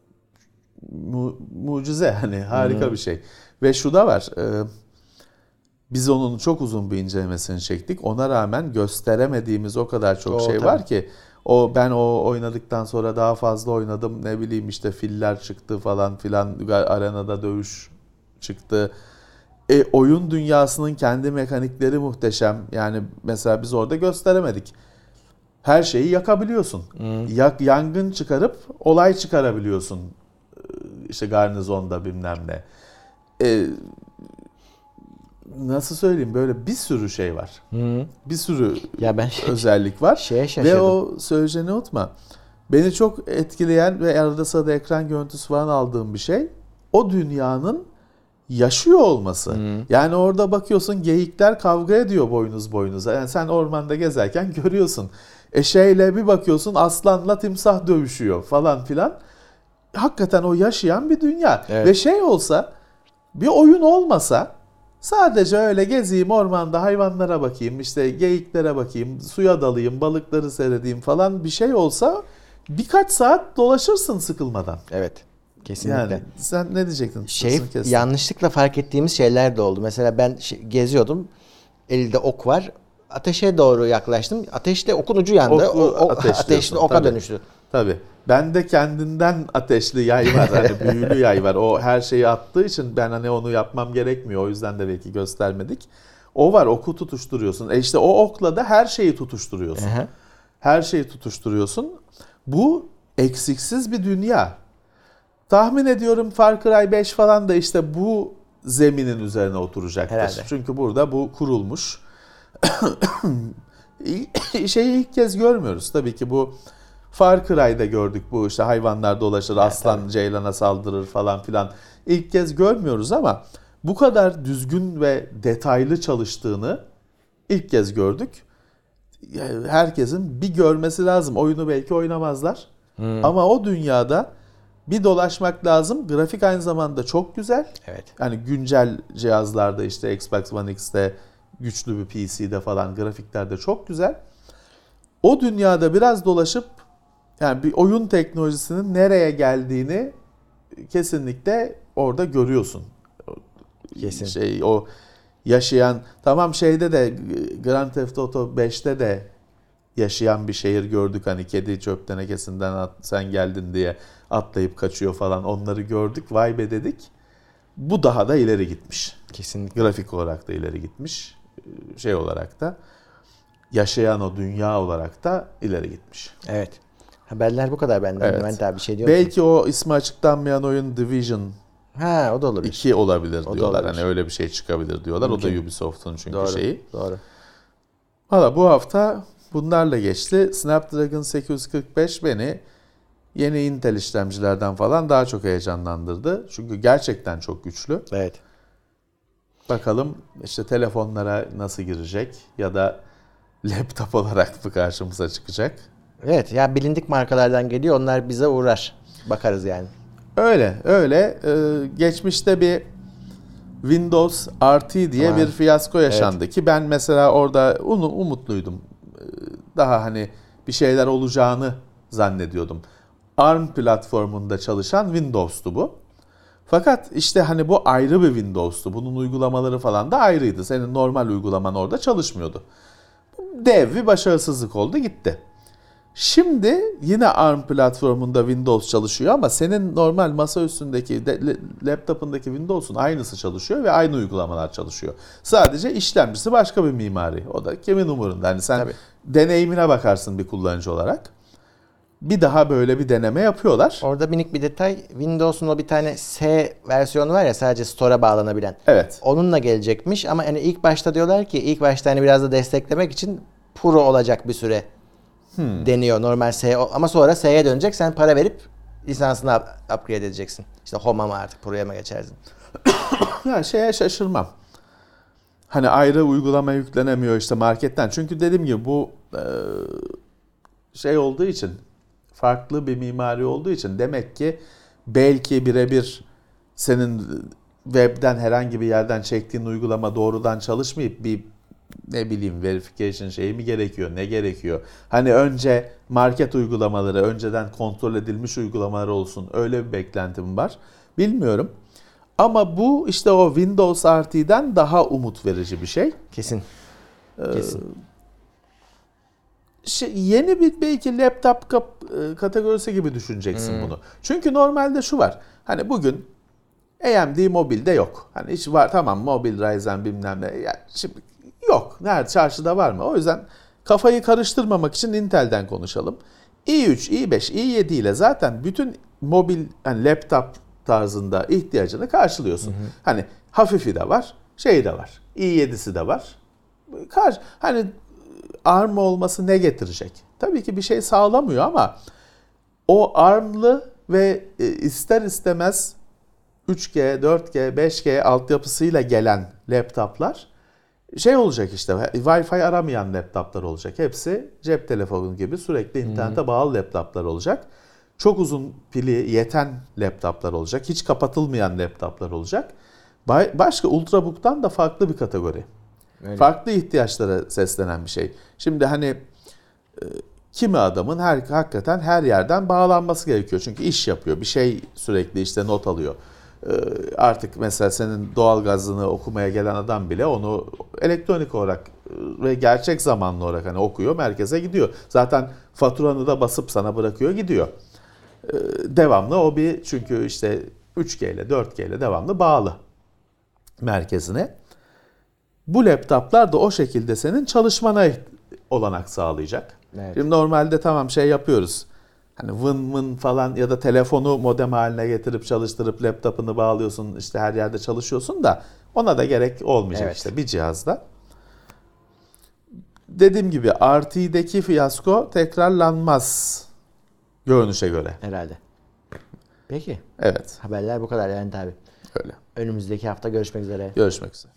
[SPEAKER 3] mu- mucize, hani harika hmm. bir şey. Ve şu da var, e, biz onun çok uzun bir incelemesini çektik. Ona rağmen gösteremediğimiz o kadar çok o, şey tabii. var ki, o ben o oynadıktan sonra daha fazla oynadım. Ne bileyim işte filler çıktı falan filan, arenada dövüş çıktı. E, oyun dünyasının kendi mekanikleri muhteşem. Yani mesela biz orada gösteremedik. Her şeyi yakabiliyorsun. Hmm. Yak, yangın çıkarıp olay çıkarabiliyorsun. İşte garnizonda bilmem ne. E, nasıl söyleyeyim, böyle bir sürü şey var. Hmm. Bir sürü ya ben özellik var.
[SPEAKER 2] Şeye şaşırdım.
[SPEAKER 3] Ve o söyleyeceğini unutma. Beni çok etkileyen ve arada sırada ekran görüntüsü falan aldığım bir şey, o dünyanın yaşıyor olması. Hmm. Yani orada bakıyorsun geyikler kavga ediyor boynuz boynuza. Yani sen ormanda gezerken görüyorsun. E şeyle bir bakıyorsun aslanla timsah dövüşüyor falan filan. Hakikaten o yaşayan bir dünya. Evet. Ve şey olsa, bir oyun olmasa, sadece öyle gezeyim ormanda, hayvanlara bakayım, işte geyiklere bakayım, suya dalayım, balıkları seyredeyim falan bir şey olsa birkaç saat dolaşırsın sıkılmadan.
[SPEAKER 2] Evet. Kesinlikle.
[SPEAKER 3] Yani sen ne diyecektin?
[SPEAKER 2] Şey, yanlışlıkla fark ettiğimiz şeyler de oldu. Mesela ben geziyordum. Elde ok var. Ateşe doğru yaklaştım. Ateşte okun ucu yandı.
[SPEAKER 3] Oku,
[SPEAKER 2] o, o, ateşli oka tabii, dönüştü.
[SPEAKER 3] Tabii. Bende kendinden ateşli yay var. Hani büyülü yay var. O her şeyi attığı için ben hani onu yapmam gerekmiyor. O yüzden de belki göstermedik. O var. Oku tutuşturuyorsun. E işte o okla da her şeyi tutuşturuyorsun. Hı-hı. Her şeyi tutuşturuyorsun. Bu eksiksiz bir dünya. Tahmin ediyorum Far Cry beş falan da işte bu zeminin üzerine oturacaktır. Herhalde. Çünkü burada bu kurulmuş. Şeyi ilk kez görmüyoruz. Tabii ki bu Far Cry'da gördük, bu işte hayvanlar dolaşır, evet, aslan tabii. ceylana saldırır falan filan. İlk kez görmüyoruz ama bu kadar düzgün ve detaylı çalıştığını ilk kez gördük. Herkesin bir görmesi lazım. Oyunu belki oynamazlar. Hmm. Ama o dünyada bir dolaşmak lazım. Grafik aynı zamanda çok güzel.
[SPEAKER 2] Evet.
[SPEAKER 3] Yani güncel cihazlarda, işte Xbox One X'te, güçlü bir P C'de falan grafikler de çok güzel. O dünyada biraz dolaşıp yani bir oyun teknolojisinin nereye geldiğini kesinlikle orada görüyorsun.
[SPEAKER 2] Kesin.
[SPEAKER 3] Şey, o yaşayan, tamam şeyde de Grand Theft Auto beşte de yaşayan bir şehir gördük. Hani kedi çöp tenekesinden at, sen geldin diye atlayıp kaçıyor falan, onları gördük. Vay be dedik. Bu daha da ileri gitmiş.
[SPEAKER 2] Kesinlikle.
[SPEAKER 3] Grafik olarak da ileri gitmiş. Şey olarak da, yaşayan o dünya olarak da ileri gitmiş.
[SPEAKER 2] Evet. Haberler bu kadar benden.
[SPEAKER 3] Evet.
[SPEAKER 2] Ben daha bir şey diyor
[SPEAKER 3] Belki musun? O ismi açıklanmayan oyun Division
[SPEAKER 2] ha, o da olabilir.
[SPEAKER 3] iki olabilir
[SPEAKER 2] o
[SPEAKER 3] diyorlar. Hani öyle bir şey çıkabilir diyorlar. Mümkün. O da Ubisoft'un çünkü
[SPEAKER 2] doğru,
[SPEAKER 3] şeyi.
[SPEAKER 2] Doğru.
[SPEAKER 3] Valla bu hafta bunlarla geçti. Snapdragon sekiz yüz kırk beş beni yeni Intel işlemcilerden falan daha çok heyecanlandırdı. Çünkü gerçekten çok güçlü.
[SPEAKER 2] Evet.
[SPEAKER 3] Bakalım işte telefonlara nasıl girecek ya da laptop olarak mı karşımıza çıkacak?
[SPEAKER 2] Evet ya, bilindik markalardan geliyor. Onlar bize uğrar. Bakarız yani.
[SPEAKER 3] Öyle öyle. Ee, geçmişte bir Windows R T diye
[SPEAKER 2] Aman.
[SPEAKER 3] bir fiyasko yaşandı
[SPEAKER 2] Evet.
[SPEAKER 3] ki ben mesela orada um- umutluydum. Ee, Daha hani bir şeyler olacağını zannediyordum. ARM platformunda çalışan Windows'tu bu. Fakat işte hani bu ayrı bir Windows'tu. Bunun uygulamaları falan da ayrıydı. Senin normal uygulaman orada çalışmıyordu. Dev bir başarısızlık oldu, gitti. Şimdi yine ARM platformunda Windows çalışıyor ama senin normal masa üstündeki de, laptopundaki Windows'un aynısı çalışıyor ve aynı uygulamalar çalışıyor. Sadece işlemcisi başka bir mimari. O da kimin umurunda? Hani sen
[SPEAKER 2] Tabii.
[SPEAKER 3] deneyimine bakarsın bir kullanıcı olarak. Bir daha böyle bir deneme yapıyorlar.
[SPEAKER 2] Orada minik bir detay. Windows'un o bir tane S versiyonu var ya, sadece store'a bağlanabilen.
[SPEAKER 3] Evet.
[SPEAKER 2] Onunla gelecekmiş ama hani ilk başta diyorlar ki ilk başta hani biraz da desteklemek için Pro olacak bir süre hmm. deniyor. Normal S ama sonra S'ye dönecek. Sen para verip lisansını up- upgrade edeceksin. İşte Home'a mı artık Pro'ya mı geçersin?
[SPEAKER 3] Ya şeye şaşırmam. Hani ayrı uygulama yüklenemiyor işte marketten. Çünkü dediğim gibi bu e, şey olduğu için, farklı bir mimari olduğu için demek ki belki birebir senin webden herhangi bir yerden çektiğin uygulama doğrudan çalışmayıp bir ne bileyim verification şeyi mi gerekiyor, ne gerekiyor? Hani önce market uygulamaları, önceden kontrol edilmiş uygulamalar olsun, öyle bir beklentim var. Bilmiyorum. Ama bu işte o Windows R T'den daha umut verici bir şey.
[SPEAKER 2] Kesin. Kesin.
[SPEAKER 3] Ee, şey, yeni bir belki laptop kap, e, kategorisi gibi düşüneceksin hmm. bunu. Çünkü normalde şu var. Hani bugün A M D mobilde yok. Hani hiç var, tamam, mobil Ryzen bilmem ne. Yani şimdi yok. Nerede? Çarşıda var mı? O yüzden kafayı karıştırmamak için Intel'den konuşalım. i üç, i beş, i yedi ile zaten bütün mobil hani laptop tarzında ihtiyacını karşılıyorsun. Hı hı. Hani hafifi de var, şey de var. i yedisi de var. Karşı, hani ARM olması ne getirecek? Tabii ki bir şey sağlamıyor ama o ARM'lı ve ister istemez üç G, dört G, beş G altyapısıyla gelen laptoplar şey olacak işte, Wi-Fi aramayan laptoplar olacak. Hepsi cep telefonu gibi sürekli internete bağlı laptoplar olacak. Çok uzun pili yeten laptoplar olacak. Hiç kapatılmayan laptoplar olacak. Başka Ultrabook'tan da farklı bir kategori. Öyle. Farklı ihtiyaçlara seslenen bir şey. Şimdi hani kimi adamın her hakikaten her yerden bağlanması gerekiyor. Çünkü iş yapıyor. Bir şey sürekli işte not alıyor. Artık mesela senin doğalgazını okumaya gelen adam bile onu elektronik olarak ve gerçek zamanlı olarak hani okuyor, merkeze gidiyor. Zaten faturanı da basıp sana bırakıyor, gidiyor. Devamlı o bir, çünkü işte üç G ile dört G ile devamlı bağlı merkezine. Bu laptoplar da o şekilde senin çalışmana olanak sağlayacak. Evet. Şimdi normalde tamam şey yapıyoruz. Hani vın vın falan ya da telefonu modem haline getirip çalıştırıp laptopunu bağlıyorsun, işte her yerde çalışıyorsun da ona da gerek olmayacak, evet. işte bir cihazda. Dediğim gibi R T'deki fiyasko tekrarlanmaz görünüşe göre.
[SPEAKER 2] Herhalde. Peki.
[SPEAKER 3] Evet.
[SPEAKER 2] Haberler bu kadar yani tabii.
[SPEAKER 3] Öyle.
[SPEAKER 2] Önümüzdeki hafta görüşmek üzere.
[SPEAKER 3] Görüşmek üzere.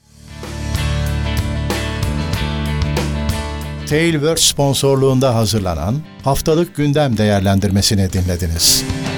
[SPEAKER 1] Tailwords sponsorluğunda hazırlanan haftalık gündem değerlendirmesini dinlediniz.